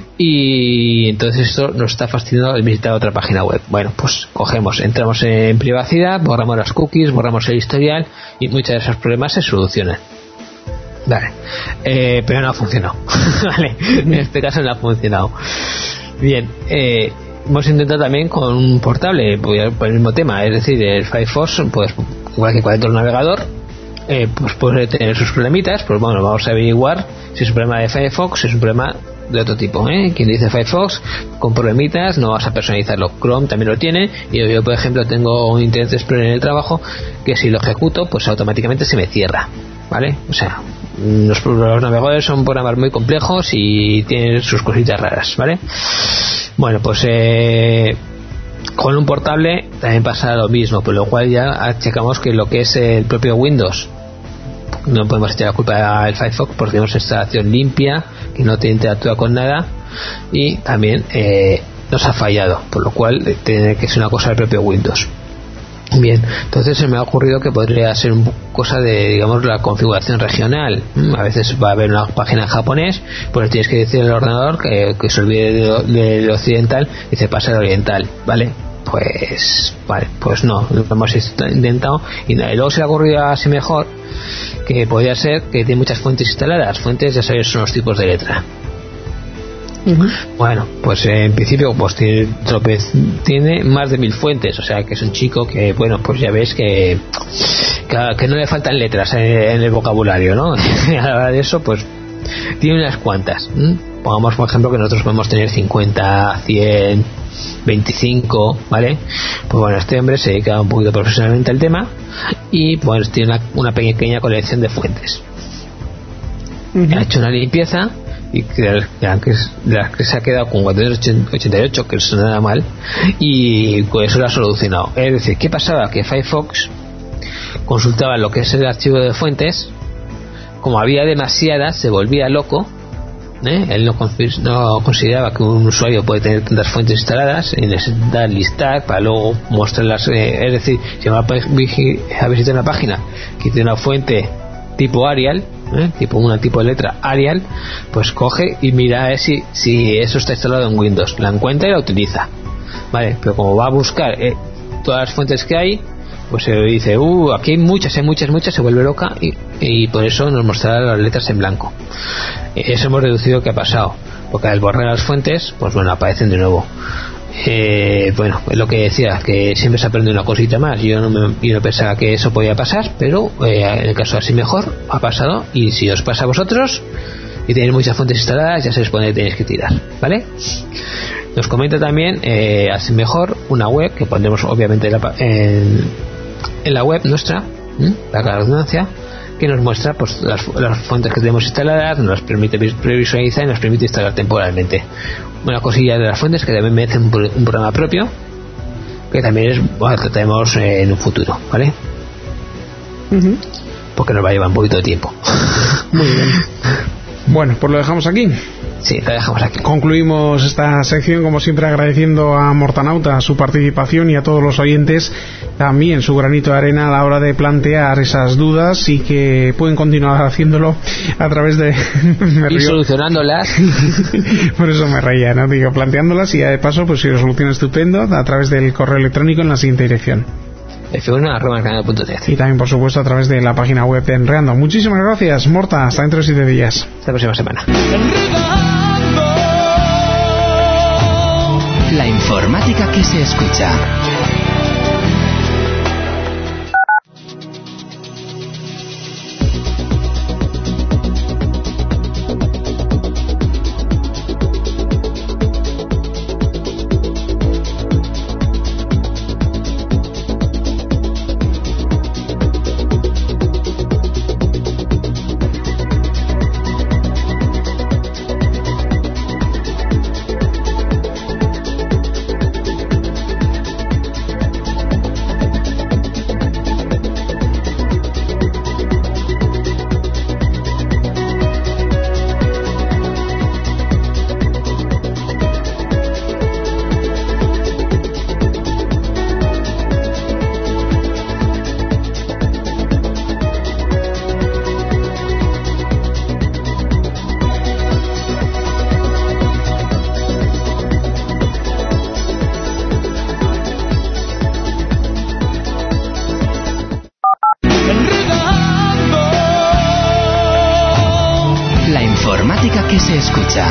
y entonces esto nos está fastidiando el visitar otra página web. Bueno, pues cogemos, entramos en privacidad, borramos las cookies, borramos el historial y muchos de esos problemas se solucionan. Vale, eh, pero no ha funcionado. Vale, en este caso no ha funcionado. Bien, eh, hemos intentado también con un portable por el mismo tema, es decir, el Firefox, pues igual que cualquier otro navegador, eh, pues puede tener sus problemitas. Pues bueno, vamos a averiguar si es un problema de Firefox, si es un problema de otro tipo, ¿eh? Quien dice Firefox con problemitas, no vas a personalizarlo. Chrome también lo tiene, y yo por ejemplo tengo un Internet Explorer en el trabajo que si lo ejecuto pues automáticamente se me cierra, ¿vale? O sea, los, los navegadores son programas muy complejos y tienen sus cositas raras, ¿vale? Bueno, pues eh, con un portable también pasa lo mismo, por lo cual ya checamos que lo que es el propio Windows, no podemos echar la culpa al Firefox porque tenemos instalación limpia que no te interactúa con nada, y también eh, nos ha fallado, por lo cual eh, tiene que ser una cosa del propio Windows. Bien, entonces se me ha ocurrido que podría ser una cosa de, digamos, la configuración regional. A veces va a haber una página en japonés, pues tienes que decir al ordenador que, que se olvide de lo, de lo occidental y se pasa al oriental, ¿vale? Pues vale, pues no, lo hemos intentado y luego se ha ocurrido así mejor, que podría ser que tiene muchas fuentes instaladas. Fuentes, ya sabéis, son los tipos de letra. Uh-huh. Bueno, pues eh, en principio pues tiene, tropez, tiene más de mil fuentes, o sea que es un chico que, bueno, pues ya ves que que, que no le faltan letras en, en el vocabulario, ¿no? Y a la hora de eso pues tiene unas cuantas. ¿Mm? Pongamos por ejemplo que nosotros podemos tener cincuenta, cien, veinticinco, ¿vale? Pues bueno, este hombre se dedica un poquito profesionalmente al tema y pues tiene una, una pequeña colección de fuentes. Uh-huh. Ha hecho una limpieza y que, que, que se ha quedado con cuatrocientos ochenta y ocho, que eso no nada mal, y con eso lo ha solucionado. Es decir, ¿qué pasaba? Que Firefox consultaba lo que es el archivo de fuentes, como había demasiadas se volvía loco, ¿eh? Él no, no consideraba que un usuario puede tener tantas fuentes instaladas y necesita listar para luego mostrarlas, eh, es decir, si va a visitar una página que tiene una fuente tipo Arial, ¿eh? tipo una tipo de letra Arial, pues coge y mira a ver si, si eso está instalado en Windows, la encuentra y la utiliza, vale, pero como va a buscar eh, todas las fuentes que hay, pues se dice, uh, aquí hay muchas, hay muchas, muchas, se vuelve loca y, y por eso nos mostrará las letras en blanco. Eso hemos deducido que ha pasado, porque al borrar las fuentes, pues bueno, aparecen de nuevo. Eh, bueno, es lo que decía, que siempre se aprende una cosita más. Yo no, me, yo no pensaba que eso podía pasar, pero eh, en el caso así mejor ha pasado, y si os pasa a vosotros y tenéis muchas fuentes instaladas, ya sabéis por dónde tenéis que tirar, ¿vale? Nos comenta también eh, así mejor una web que pondremos obviamente en la, en, en la web nuestra, ¿eh? La redundancia, que nos muestra pues las, las fuentes que tenemos instaladas, nos permite previsualizar y nos permite instalar temporalmente. Una cosilla de las fuentes que también merece un, un programa propio, que también es, bueno, trataremos eh, en un futuro, ¿vale? Uh-huh. Porque nos va a llevar un poquito de tiempo. Muy bien. Bueno, pues lo dejamos aquí. Sí, lo dejamos aquí. Concluimos esta sección, como siempre, agradeciendo a Mortanauta su participación y a todos los oyentes también su granito de arena a la hora de plantear esas dudas, y que pueden continuar haciéndolo a través de... me y solucionándolas. Por eso me reía, ¿no? Digo, planteándolas, y de paso, pues si lo soluciona estupendo, a través del correo electrónico en la siguiente dirección: efe uno arroba enreando punto net. Y también, por supuesto, a través de la página web de Enreando. Muchísimas gracias, Morta. Hasta dentro de siete días. Hasta la próxima semana. La informática que se escucha. escucha.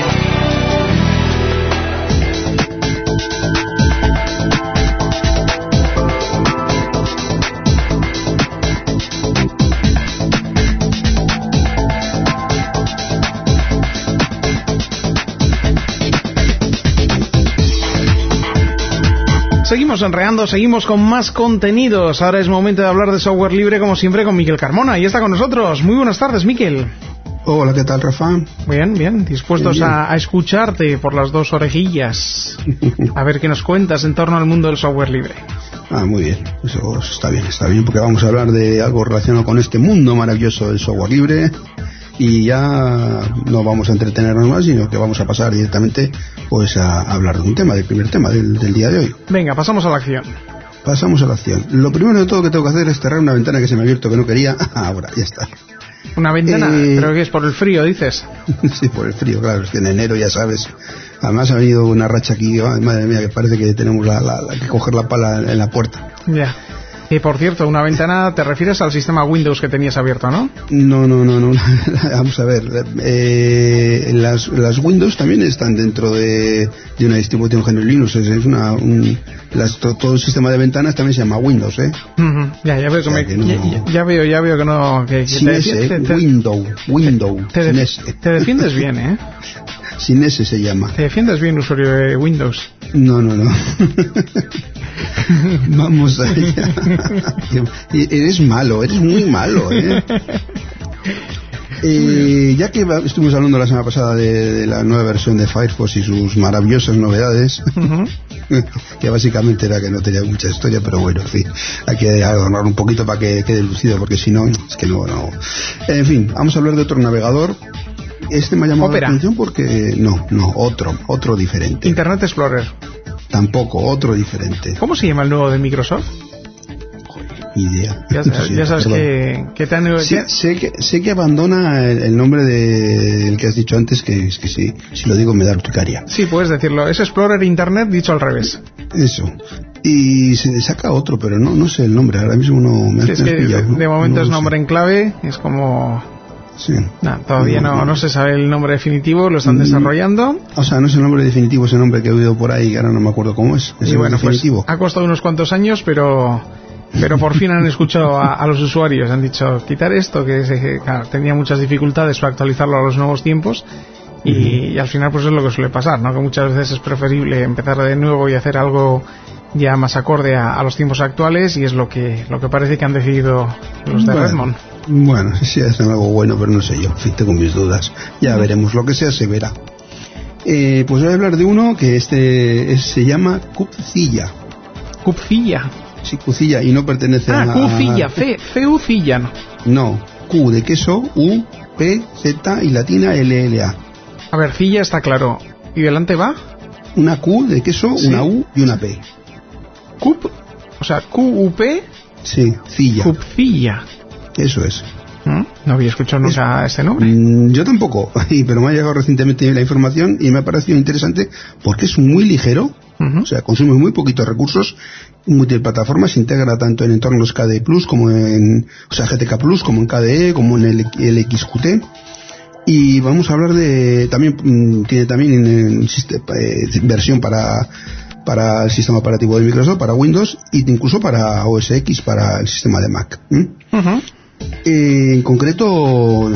Seguimos enreando, seguimos con más contenidos. Ahora es momento de hablar de software libre, como siempre, con Miquel Carmona. Y está con nosotros. Muy buenas tardes, Miquel. Hola, ¿qué tal, Rafa? Bien, bien. Dispuestos bien, bien. A, a escucharte por las dos orejillas. A ver qué nos cuentas en torno al mundo del software libre. Ah, muy bien. Eso está bien, está bien, porque vamos a hablar de algo relacionado con este mundo maravilloso del software libre. Y ya no vamos a entretenernos más, sino que vamos a pasar directamente pues a hablar de un tema, del primer tema del, del día de hoy. Venga, pasamos a la acción. Pasamos a la acción. Lo primero de todo que tengo que hacer es cerrar una ventana que se me ha abierto que no quería. Ahora, ya está. ¿Una ventana? Eh... ¿Pero que es por el frío, dices? Sí, por el frío, claro. Es que en enero, ya sabes. Además ha venido una racha aquí, oh, madre mía, que parece que tenemos la, la, la que coger la pala en la puerta. Ya. Y por cierto, una ventana, te refieres al sistema Windows que tenías abierto, ¿no? No, no, no, no. Vamos a ver. Eh, las, las Windows también están dentro de, de una distribución G N U Linux. Es, es una, un, las, to, todo el sistema de ventanas también se llama Windows, ¿eh? Uh-huh. Ya, ya veo, o sea, que me, que no, ya, ya veo, ya veo que no. Que, que sin te, ese, te, te, Windows, Windows, te, sin te, ese. Te defiendes bien, ¿eh? Sin ese se llama. Te defiendes bien, usuario de Windows. No, no, no. Vamos allá. Eres malo, eres muy malo, ¿eh? Eh, ya que estuvimos hablando la semana pasada de, de la nueva versión de Firefox y sus maravillosas novedades, uh-huh. que básicamente era que no tenía mucha historia, pero bueno, en fin, hay que adornar un poquito para que quede lucido, porque si no, es que no, no. En fin, vamos a hablar de otro navegador. Este me ha llamado Opera. la atención porque no, no, otro, otro diferente. Internet Explorer. Tampoco, otro diferente. ¿Cómo se llama el nuevo de Microsoft? Idea. Ya, sí, ya sabes que, que te han... Sí, sé, que, sé que abandona el, el nombre del de, que has dicho antes, que es que sí, si lo digo me da urticaria. Sí, puedes decirlo. Es Explorer Internet dicho al revés. Eso. Y se saca otro, pero no no sé el nombre. Ahora mismo no me sí, es que pillado, de, de momento no es nombre sé. En clave. Es como... Sí. Nah, todavía no, no, no se sabe el nombre definitivo, lo están desarrollando. O sea, no es el nombre definitivo, es el nombre que he oído por ahí, que ahora no me acuerdo cómo es. ¿Es y el bueno, definitivo? Pues ha costado unos cuantos años, pero pero por fin han escuchado a, a los usuarios, han dicho quitar esto, que se, claro, tenía muchas dificultades para actualizarlo a los nuevos tiempos. Y, uh-huh. y al final pues es lo que suele pasar, ¿no? Que muchas veces es preferible empezar de nuevo y hacer algo ya más acorde a, a los tiempos actuales, y es lo que lo que parece que han decidido los de bueno, Redmond. Bueno, si hacen algo bueno, pero no sé yo, en fin, tengo mis dudas. Ya uh-huh. veremos, lo que sea se verá. Eh, pues voy a hablar de uno que este es, se llama Cupcilla. Cupcilla. Sí, Cucilla, y no pertenece ah, a... Ah, Cucilla, fe, Feucilla, ¿no? No, Q de queso, U, P, Z y latina L L A. A ver, Cilla está claro. ¿Y delante va? Una Q de queso, sí. Una U y una P. Cup, o sea, Q U P. Sí, Cilla. Cupcilla. Eso es. ¿Mm? No había escuchado nunca es, este nombre. Mmm, yo tampoco, pero me ha llegado recientemente la información y me ha parecido interesante porque es muy ligero, uh-huh. o sea, consume muy poquitos recursos, multiplataforma, se integra tanto en entornos K D E Plus como en, o sea, G T K Plus, como en K D E, como en el, el X Q T. Y vamos a hablar de, también, mmm, tiene también en, eh, versión para para el sistema operativo de Microsoft, para Windows, e incluso para O S X, para el sistema de Mac. ¿Mm? Uh-huh. Eh, en concreto,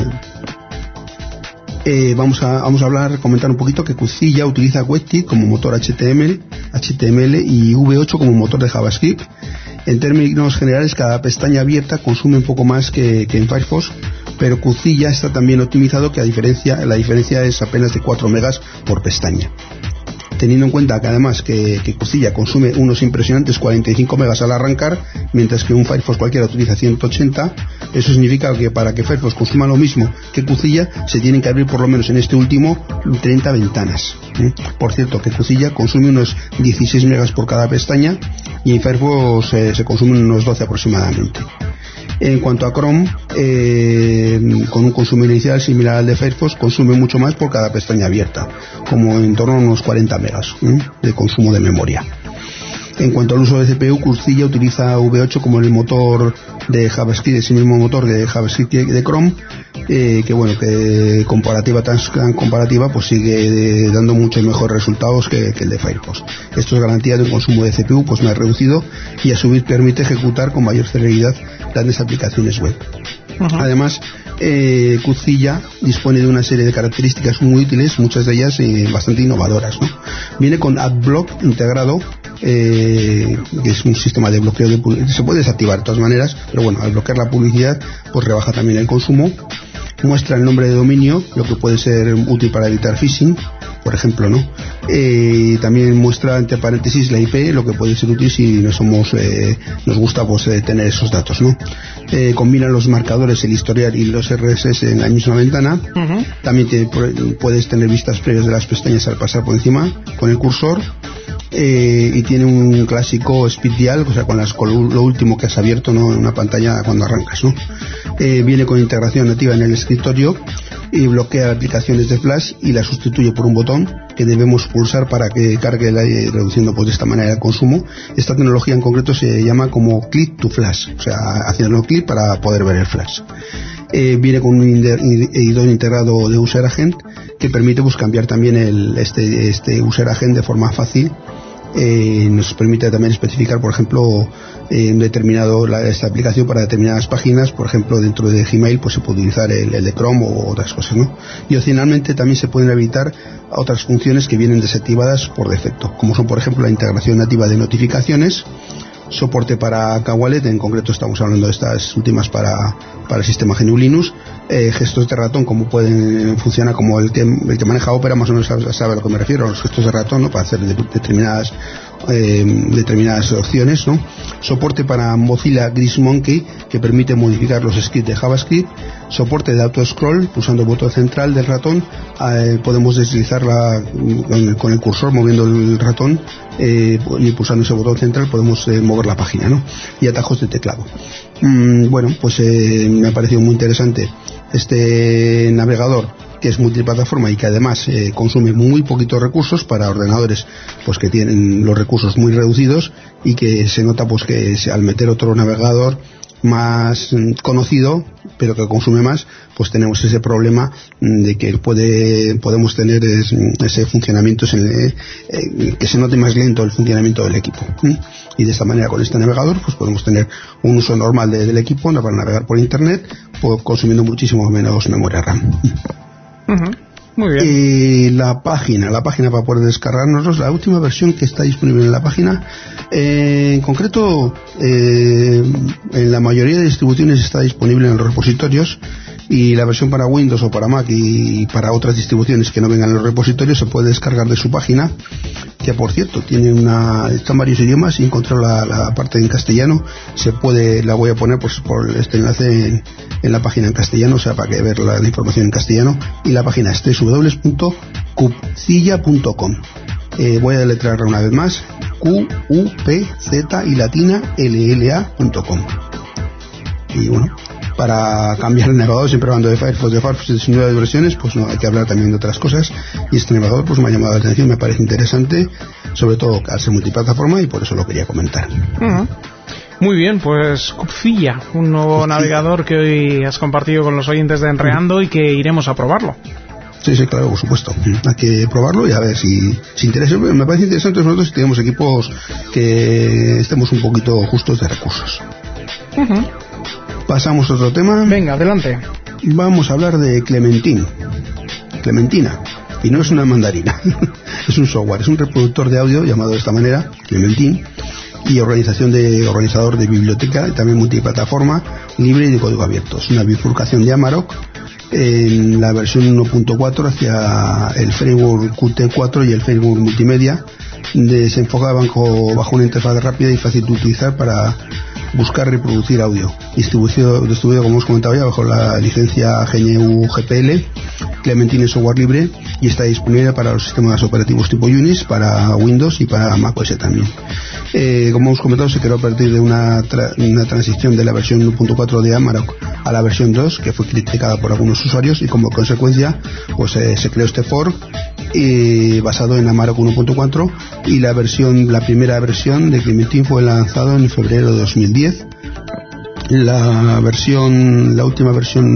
eh, vamos a vamos a hablar, comentar un poquito que Cucilla utiliza WebKit como motor H T M L, H T M L y V ocho como motor de JavaScript. En términos generales, cada pestaña abierta consume un poco más que, que en Firefox, pero Cucilla está tan bien optimizado que a diferencia, la diferencia es apenas de cuatro megas por pestaña. Teniendo en cuenta que además que, que Cucilla consume unos impresionantes cuarenta y cinco megas al arrancar, mientras que un Firefox cualquiera utiliza ciento ochenta, eso significa que para que Firefox consuma lo mismo que Cucilla, se tienen que abrir por lo menos en este último treinta ventanas. ¿eh? Por cierto, que Cucilla consume unos dieciséis megas por cada pestaña y en Firefox eh, se consumen unos doce aproximadamente. En cuanto a Chrome, eh, con un consumo inicial similar al de Firefox, consume mucho más por cada pestaña abierta, como en torno a unos cuarenta megas ¿eh? de consumo de memoria. En cuanto al uso de C P U, Cucilla utiliza V ocho como el motor de JavaScript, ese mismo motor de JavaScript de Chrome, eh, que bueno, que comparativa tan, tan comparativa, pues sigue eh, dando muchos mejores resultados que, que el de Firefox. Esto es garantía de un consumo de C P U pues más reducido, y a su vez permite ejecutar con mayor celeridad grandes aplicaciones web. Uh-huh. Además, eh, Qzilla dispone de una serie de características muy útiles, muchas de ellas eh, bastante innovadoras, ¿no? Viene con AdBlock integrado, eh, que es un sistema de bloqueo de publicidad. Se puede desactivar de todas maneras, pero bueno, al bloquear la publicidad pues rebaja también el consumo. Muestra el nombre de dominio, lo que puede ser útil para evitar phishing, por ejemplo, ¿no? Eh, también muestra entre paréntesis la I P, lo que puede ser útil si no somos, eh, nos gusta pues eh, tener esos datos, ¿no? Eh, combina los marcadores, el historial y los R S S en la misma ventana. Uh-huh. También te, puedes tener vistas previas de las pestañas al pasar por encima con el cursor. Eh, y tiene un clásico speed dial, o sea, con, las, con lo último que has abierto, ¿no?, en una pantalla cuando arrancas, ¿no? Eh, viene con integración nativa en el escritorio y bloquea aplicaciones de flash y la sustituye por un botón que debemos pulsar para que cargue, la, reduciendo pues de esta manera el consumo. Esta tecnología en concreto se llama como click to flash, o sea, haciendo clic para poder ver el flash. Eh, viene con un editor integrado de User Agent que permite pues cambiar también el, este, este User Agent de forma fácil. Eh, nos permite también especificar, por ejemplo, eh, un determinado la, esta aplicación para determinadas páginas. Por ejemplo, dentro de Gmail pues se puede utilizar el, el de Chrome o otras cosas, ¿no? Y opcionalmente también se pueden habilitar otras funciones que vienen desactivadas por defecto, como son, por ejemplo, la integración nativa de notificaciones, soporte para K Wallet, en concreto estamos hablando de estas últimas para, para el sistema G N U Linux, eh, gestos de ratón, como pueden funcionar, como el que, el que maneja Opera más o menos sabe, sabe a lo que me refiero, los gestos de ratón, ¿no?, para hacer de, determinadas eh, determinadas opciones, ¿no? Soporte para Mozilla GreaseMonkey, que permite modificar los scripts de JavaScript. Soporte de auto-scroll, pulsando el botón central del ratón, eh, podemos deslizarla con el cursor, moviendo el ratón, eh, y pulsando ese botón central podemos eh, mover la página, ¿no? Y atajos de teclado. Mm, bueno, pues eh, me ha parecido muy interesante este navegador, que es multiplataforma y que además eh, consume muy poquitos recursos para ordenadores pues que tienen los recursos muy reducidos, y que se nota pues que al meter otro navegador más conocido pero que consume más, pues tenemos ese problema de que puede podemos tener es, ese funcionamiento ese, eh, que se note más lento el funcionamiento del equipo, ¿eh? Y de esta manera, con este navegador, pues podemos tener un uso normal de, del equipo para navegar por internet, pues, consumiendo muchísimo menos memoria RAM. Uh-huh. Muy bien. Y la página, la página para poder descargarnos, la última versión que está disponible en la página, eh, en concreto, eh, en la mayoría de distribuciones está disponible en los repositorios, y la versión para Windows o para Mac y para otras distribuciones que no vengan en los repositorios se puede descargar de su página, que por cierto tiene una, está en varios idiomas, y encontré la, la parte en castellano. Se puede, la voy a poner pues por este enlace en, en la página en castellano, o sea, para que ver la, la información en castellano, y la página es doble u doble u doble u punto qzilla punto com. Eh, voy a deletrearla una vez más: Q U P Z y latina L L A punto com. Y bueno, para cambiar el navegador, siempre hablando de Firefox, de Firefox y de nuevas versiones, pues no, hay que hablar también de otras cosas, y este navegador pues me ha llamado la atención, me parece interesante, sobre todo al ser multiplataforma, y por eso lo quería comentar. Uh-huh. Muy bien, pues Qzilla, un nuevo Qzilla. navegador que hoy has compartido con los oyentes de Enreando, uh-huh, y que iremos a probarlo. Sí, sí, claro, por supuesto. Hay que probarlo y a ver si, si interesa. Me parece interesante, nosotros si tenemos equipos que estemos un poquito justos de recursos. Uh-huh. Pasamos a otro tema. Venga, adelante. Vamos a hablar de Clementine. Clementina. Y no es una mandarina. Es un software, es un reproductor de audio llamado de esta manera, Clementine, y organización de organizador de biblioteca, y también multiplataforma, libre y de código abierto. Es una bifurcación de Amarok en la versión uno punto cuatro hacia el framework Qt cuatro y el framework multimedia. De, se enfoca bajo, bajo una interfaz rápida y fácil de utilizar para buscar reproducir audio, distribuido, distribuido como hemos comentado ya bajo la licencia G N U G P L. Clementine es software libre y está disponible para los sistemas operativos tipo Unix, para Windows y para Mac O S también. Eh, como hemos comentado, se creó a partir de una, tra una transición de la versión uno punto cuatro de Amarok a la versión dos, que fue criticada por algunos usuarios, y como consecuencia pues eh, se creó este fork eh, basado en Amarok uno punto cuatro, y la versión la primera versión de Clementine fue lanzado en febrero de dos mil diez. La versión la última versión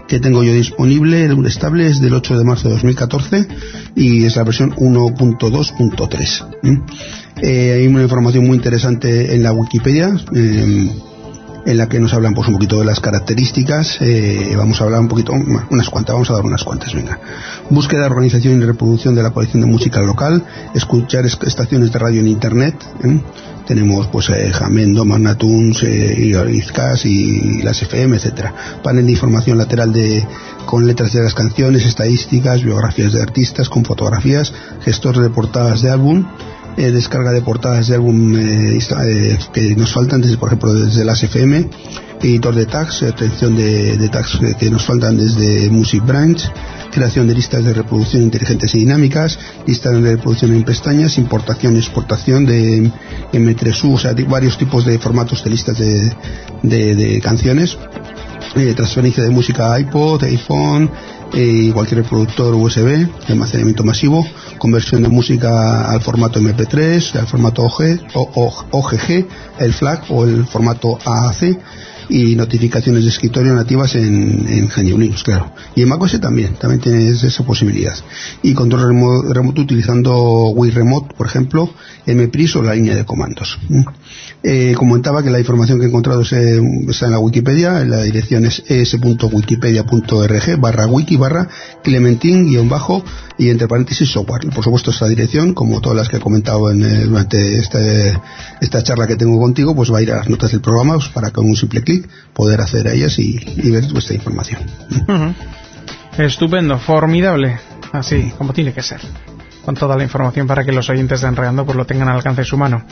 que tengo yo disponible, el estable, es del ocho de marzo de dos mil catorce y es la versión uno punto dos punto tres. ¿Mm? Eh, hay una información muy interesante en la Wikipedia, eh, en la que nos hablan pues un poquito de las características. Eh, vamos a hablar un poquito, unas cuantas, vamos a dar unas cuantas, venga. Búsqueda, organización y reproducción de la colección de música local, escuchar estaciones de radio en internet. ¿eh? Tenemos pues eh, Jamendo, Magnatunes, eh, Izcas y las F M, etcétera. Panel de información lateral de con letras de las canciones, estadísticas, biografías de artistas, con fotografías, gestor de portadas de álbum. Eh, descarga de portadas de álbum eh, eh, que nos faltan, desde, por ejemplo, desde las F M, editor de tags, atención de, de tags eh, que nos faltan desde Music Branch, creación de listas de reproducción inteligentes y dinámicas, listas de reproducción en pestañas, importación y exportación de eme tres u, o sea, de varios tipos de formatos de listas de, de, de canciones, eh, transferencia de música a iPod, iPhone, y cualquier reproductor U S B, almacenamiento masivo, conversión de música al formato eme pe tres, al formato O G, O G G, el FLAC o el formato A A C, y notificaciones de escritorio nativas en, en G N U Linux, claro. Y en macOS también, también tienes esa posibilidad. Y control remoto, remoto utilizando Wii Remote, por ejemplo, MPRIS o la línea de comandos. Eh, comentaba que la información que he encontrado es, eh, está en la Wikipedia, la dirección es es punto wikipedia punto org barra wiki barra clementin guión bajo y entre paréntesis software. Por supuesto, esta dirección, como todas las que he comentado en, eh, durante este, esta charla que tengo contigo, pues va a ir a las notas del programa pues, para con un simple clic poder acceder a ellas y, y ver vuestra información. Uh-huh. Estupendo, formidable, así como tiene que ser, con toda la información para que los oyentes de Enredando pues lo tengan al alcance de su mano.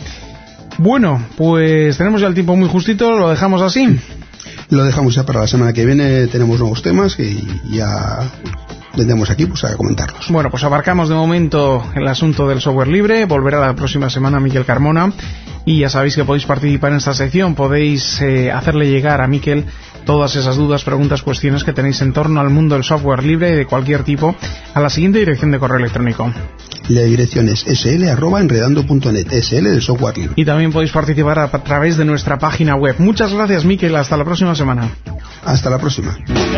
Bueno, pues tenemos ya el tiempo muy justito, lo dejamos así. Lo dejamos ya para la semana que viene, tenemos nuevos temas que ya tendremos aquí pues a comentarlos. Bueno, pues abarcamos de momento el asunto del software libre, volverá la próxima semana Miquel Carmona y ya sabéis que podéis participar en esta sección, podéis eh, hacerle llegar a Miquel todas esas dudas, preguntas, cuestiones que tenéis en torno al mundo del software libre de cualquier tipo a la siguiente dirección de correo electrónico. La dirección es sl arroba enredando punto net, sl del software libre. Y también podéis participar a, a través de nuestra página web. Muchas gracias, Miquel, hasta la próxima semana. Hasta la próxima.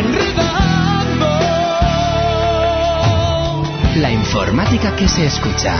La informática que se escucha.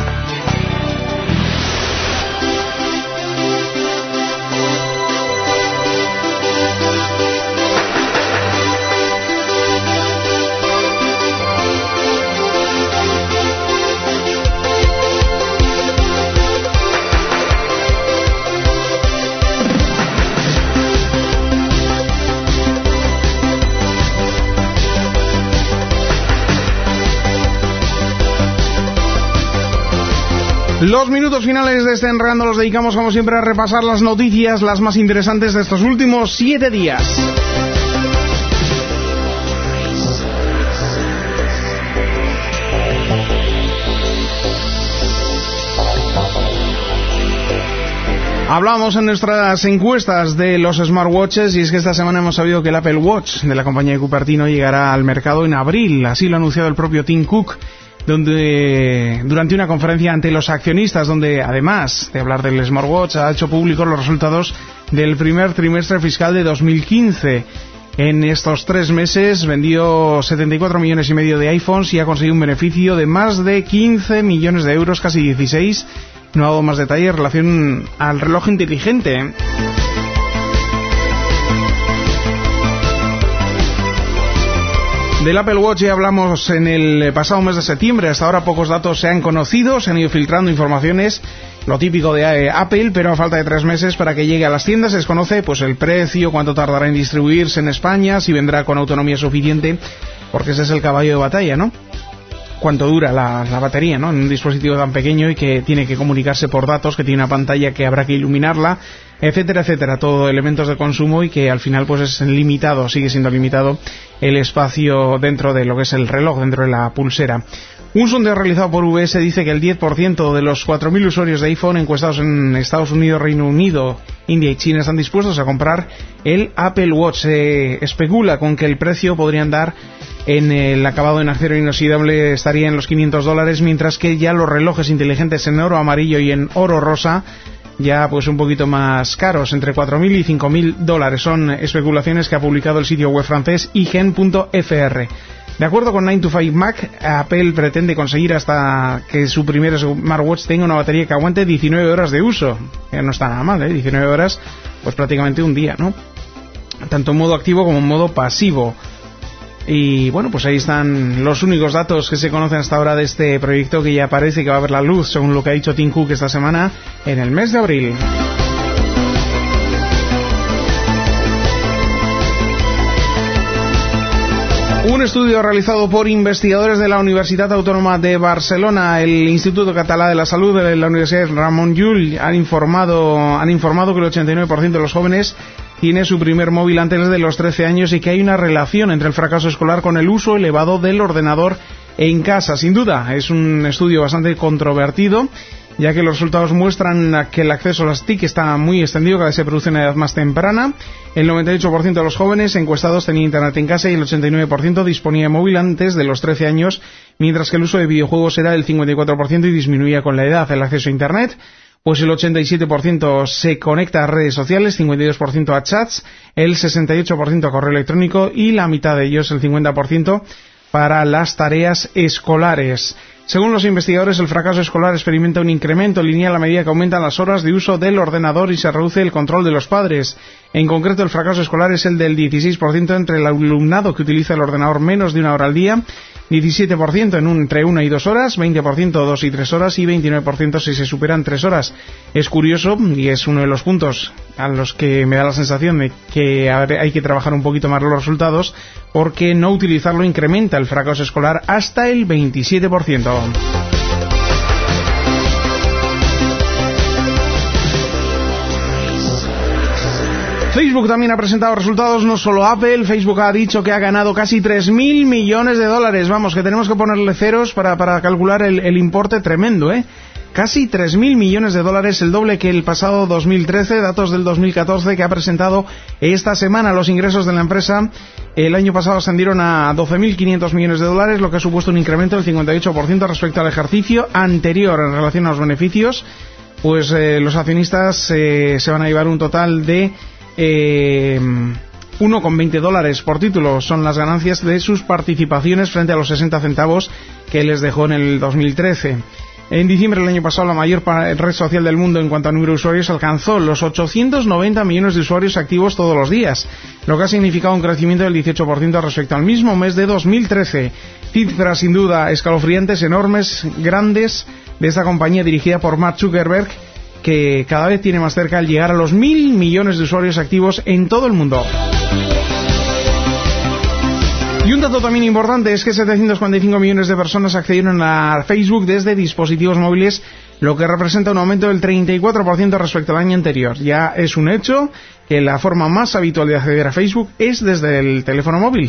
Los minutos finales de este Enredando los dedicamos como siempre a repasar las noticias, las más interesantes de estos últimos siete días. Hablamos en nuestras encuestas de los smartwatches y es que esta semana hemos sabido que el Apple Watch de la compañía de Cupertino llegará al mercado en abril, así lo ha anunciado el propio Tim Cook, donde durante una conferencia ante los accionistas, donde además de hablar del smartwatch ha hecho públicos los resultados del primer trimestre fiscal de dos mil quince. En estos tres meses vendió setenta y cuatro millones y medio de iPhones y ha conseguido un beneficio de más de quince millones de euros, casi dieciséis. No ha dado más detalles en relación al reloj inteligente. Del Apple Watch ya hablamos en el pasado mes de septiembre. Hasta ahora pocos datos se han conocido, se han ido filtrando informaciones, lo típico de Apple, pero a falta de tres meses para que llegue a las tiendas se desconoce pues el precio, cuánto tardará en distribuirse en España, si vendrá con autonomía suficiente, porque ese es el caballo de batalla, ¿no? Cuánto dura la, la batería, ¿no? En un dispositivo tan pequeño y que tiene que comunicarse por datos, que tiene una pantalla que habrá que iluminarla, etcétera, etcétera, todo elementos de consumo y que al final pues es limitado, sigue siendo limitado el espacio dentro de lo que es el reloj, dentro de la pulsera. Un sondeo realizado por U B S dice que el diez por ciento de los cuatro mil usuarios de iPhone encuestados en Estados Unidos, Reino Unido, India y China están dispuestos a comprar el Apple Watch. Se especula con que el precio podría andar en el acabado en acero inoxidable, estaría en los quinientos dólares, mientras que ya los relojes inteligentes en oro amarillo y en oro rosa ya pues un poquito más caros, entre cuatro mil y cinco mil dólares. Son especulaciones que ha publicado el sitio web francés i g e n punto f r. De acuerdo con nine to five Mac, Apple pretende conseguir hasta que su primer smartwatch tenga una batería que aguante diecinueve horas de uso. Que no está nada mal, ¿eh? diecinueve horas, pues prácticamente un día, ¿no? Tanto en modo activo como en modo pasivo. Y bueno, pues ahí están los únicos datos que se conocen hasta ahora de este proyecto, que ya parece que va a ver la luz, según lo que ha dicho Tim Cook esta semana, en el mes de abril. Un estudio realizado por investigadores de la Universitat Autónoma de Barcelona, el Instituto Català de la Salud de la Universidad Ramon Llull, han informado, han informado que el ochenta y nueve por ciento de los jóvenes tiene su primer móvil antes de los trece años y que hay una relación entre el fracaso escolar con el uso elevado del ordenador en casa. Sin duda, es un estudio bastante controvertido, ya que los resultados muestran que el acceso a las T I C está muy extendido, cada vez se produce en una edad más temprana. El noventa y ocho por ciento de los jóvenes encuestados tenía internet en casa y el ochenta y nueve por ciento disponía de móvil antes de los trece años, mientras que el uso de videojuegos era del cincuenta y cuatro por ciento y disminuía con la edad. El acceso a internet, pues el ochenta y siete por ciento se conecta a redes sociales, cincuenta y dos por ciento a chats, el sesenta y ocho por ciento a correo electrónico y la mitad de ellos, el cincuenta por ciento, para las tareas escolares. Según los investigadores, el fracaso escolar experimenta un incremento lineal a medida que aumentan las horas de uso del ordenador y se reduce el control de los padres. En concreto, el fracaso escolar es el del dieciséis por ciento entre el alumnado que utiliza el ordenador menos de una hora al día, diecisiete por ciento en un, entre una y dos horas, veinte por ciento dos y tres horas y veintinueve por ciento si se superan tres horas. Es curioso, y es uno de los puntos a los que me da la sensación de que hay que trabajar un poquito más los resultados, porque no utilizarlo incrementa el fracaso escolar hasta el veintisiete por ciento. Facebook también ha presentado resultados, no solo Apple. Facebook ha dicho que ha ganado casi tres mil millones de dólares. Vamos, que tenemos que ponerle ceros para, para calcular el, el importe tremendo, ¿eh? Casi tres mil millones de dólares, el doble que el pasado dos mil trece, datos del dos mil catorce que ha presentado esta semana. Los ingresos de la empresa el año pasado ascendieron a doce mil quinientos millones de dólares, lo que ha supuesto un incremento del cincuenta y ocho por ciento respecto al ejercicio anterior. En relación a los beneficios, pues eh, los accionistas eh, se van a llevar un total de Eh, uno coma veinte dólares por título. Son las ganancias de sus participaciones frente a los sesenta centavos que les dejó en el dos mil trece. En diciembre del año pasado, la mayor red social del mundo en cuanto a número de usuarios alcanzó los ochocientos noventa millones de usuarios activos todos los días, lo que ha significado un crecimiento del dieciocho por ciento respecto al mismo mes de dos mil trece. Cifras sin duda escalofriantes, enormes, grandes, de esta compañía dirigida por Mark Zuckerberg, que cada vez tiene más cerca el llegar a los mil millones de usuarios activos en todo el mundo. Y un dato también importante es que setecientos cuarenta y cinco millones de personas accedieron a Facebook desde dispositivos móviles, lo que representa un aumento del treinta y cuatro por ciento respecto al año anterior. Ya es un hecho que la forma más habitual de acceder a Facebook es desde el teléfono móvil.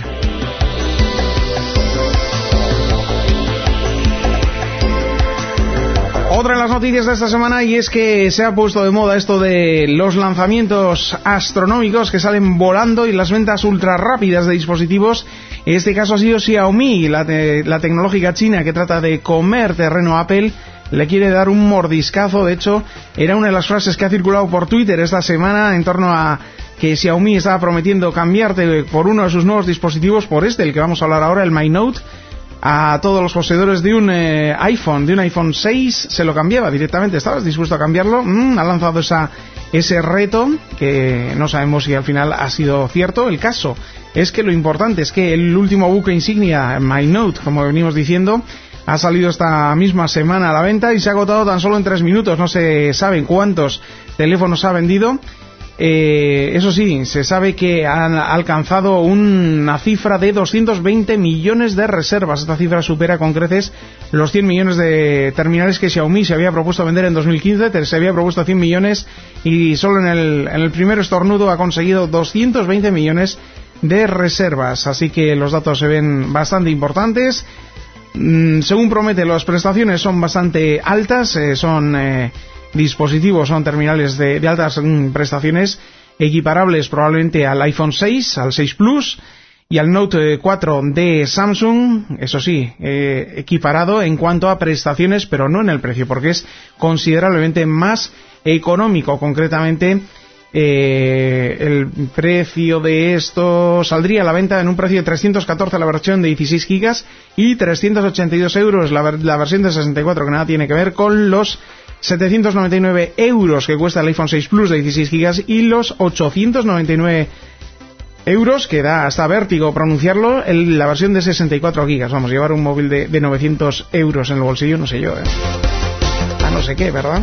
Otra de las noticias de esta semana, y es que se ha puesto de moda esto de los lanzamientos astronómicos que salen volando y las ventas ultra rápidas de dispositivos. En este caso ha sido Xiaomi, la, te, la tecnológica china que trata de comer terreno a Apple, le quiere dar un mordiscazo. De hecho, era una de las frases que ha circulado por Twitter esta semana en torno a que Xiaomi estaba prometiendo cambiarte por uno de sus nuevos dispositivos, por este, el que vamos a hablar ahora, el Mi Note. A todos los poseedores de un eh, iPhone, de un iPhone seis, se lo cambiaba directamente. ¿Estabas dispuesto a cambiarlo? Mm, ha lanzado esa, ese reto, que no sabemos si al final ha sido cierto. El caso es que lo importante es que el último buque insignia, Mi Note, como venimos diciendo, ha salido esta misma semana a la venta y se ha agotado tan solo en tres minutos. No se sabe cuántos teléfonos ha vendido. Eh, eso sí, se sabe que han alcanzado una cifra de doscientos veinte millones de reservas. Esta cifra supera con creces los cien millones de terminales que Xiaomi se había propuesto vender en dos mil quince. Se había propuesto cien millones y solo en el, en el primer estornudo ha conseguido doscientos veinte millones de reservas. Así que los datos se ven bastante importantes. Mm, según promete, las prestaciones son bastante altas, eh, son... Eh, dispositivos, son terminales de, de altas mm, prestaciones, equiparables probablemente al iPhone seis, al seis Plus, y al Note cuatro de Samsung, eso sí, eh, equiparado en cuanto a prestaciones, pero no en el precio, porque es considerablemente más económico. Concretamente, eh, el precio de esto saldría a la venta en un precio de trescientos catorce la versión de dieciséis gigas y trescientos ochenta y dos euros la, la versión de sesenta y cuatro, que nada tiene que ver con los setecientos noventa y nueve euros que cuesta el iPhone seis Plus de dieciséis gigas y los ochocientos noventa y nueve euros, que da hasta vértigo pronunciarlo, el, la versión de sesenta y cuatro gigas. Vamos, llevar un móvil de, de novecientos euros en el bolsillo, no sé yo, ¿eh? A no sé qué, ¿verdad?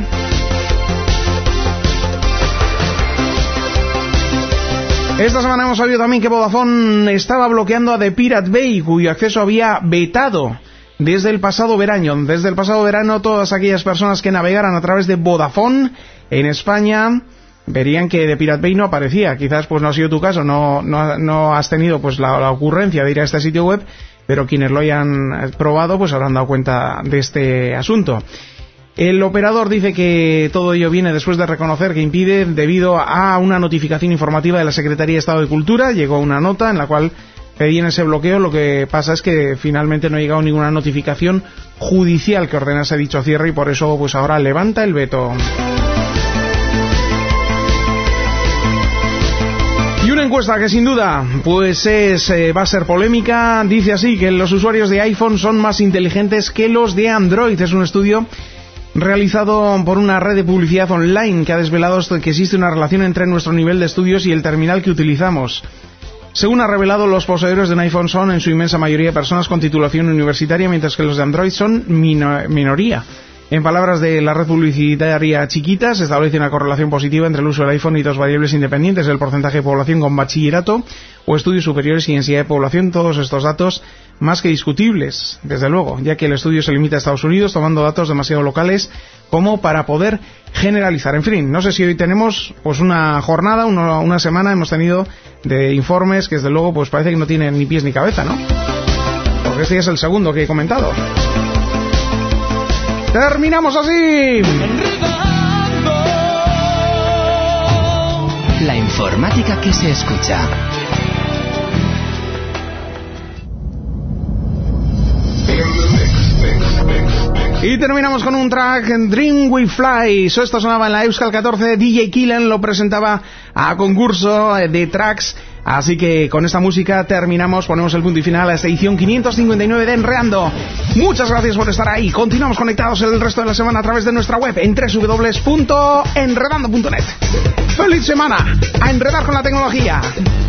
Esta semana hemos sabido también que Vodafone estaba bloqueando a The Pirate Bay, cuyo acceso había vetado desde el pasado verano. Desde el pasado verano, todas aquellas personas que navegaran a través de Vodafone en España verían que The Pirate Bay no aparecía. Quizás pues no ha sido tu caso, no, no, no has tenido pues la, la ocurrencia de ir a este sitio web, pero quienes lo hayan probado pues habrán dado cuenta de este asunto. El operador dice que todo ello viene después de reconocer que impide debido a una notificación informativa de la Secretaría de Estado de Cultura. Llegó una nota en la cual pedían ese bloqueo. Lo que pasa es que finalmente no ha llegado ninguna notificación judicial que ordenase dicho cierre y por eso pues ahora levanta el veto. Y una encuesta que sin duda pues es eh, va a ser polémica. Dice así que los usuarios de iPhone son más inteligentes que los de Android. Es un estudio realizado por una red de publicidad online que ha desvelado que existe una relación entre nuestro nivel de estudios y el terminal que utilizamos. Según ha revelado, los poseedores de un iPhone son en su inmensa mayoría personas con titulación universitaria, mientras que los de Android son mino- minoría. En palabras de la red publicitaria Chiquita, se establece una correlación positiva entre el uso del iPhone y dos variables independientes, el porcentaje de población con bachillerato o estudios superiores y densidad de población. Todos estos datos más que discutibles, desde luego, ya que el estudio se limita a Estados Unidos, tomando datos demasiado locales como para poder generalizar. En fin, no sé si hoy tenemos pues una jornada, una, una semana hemos tenido de informes que desde luego pues parece que no tienen ni pies ni cabeza, ¿no? Porque este es el segundo que he comentado. ¡Terminamos así! La informática que se escucha. Y terminamos con un track, Dream We Fly. Esto sonaba en la Euskal catorce, D J Killen lo presentaba a concurso de tracks. Así que con esta música terminamos, ponemos el punto y final a esta edición quinientos cincuenta y nueve de Enredando. Muchas gracias por estar ahí. Continuamos conectados el resto de la semana a través de nuestra web en doble u doble u doble u punto enredando punto net. ¡Feliz semana! ¡A enredar con la tecnología!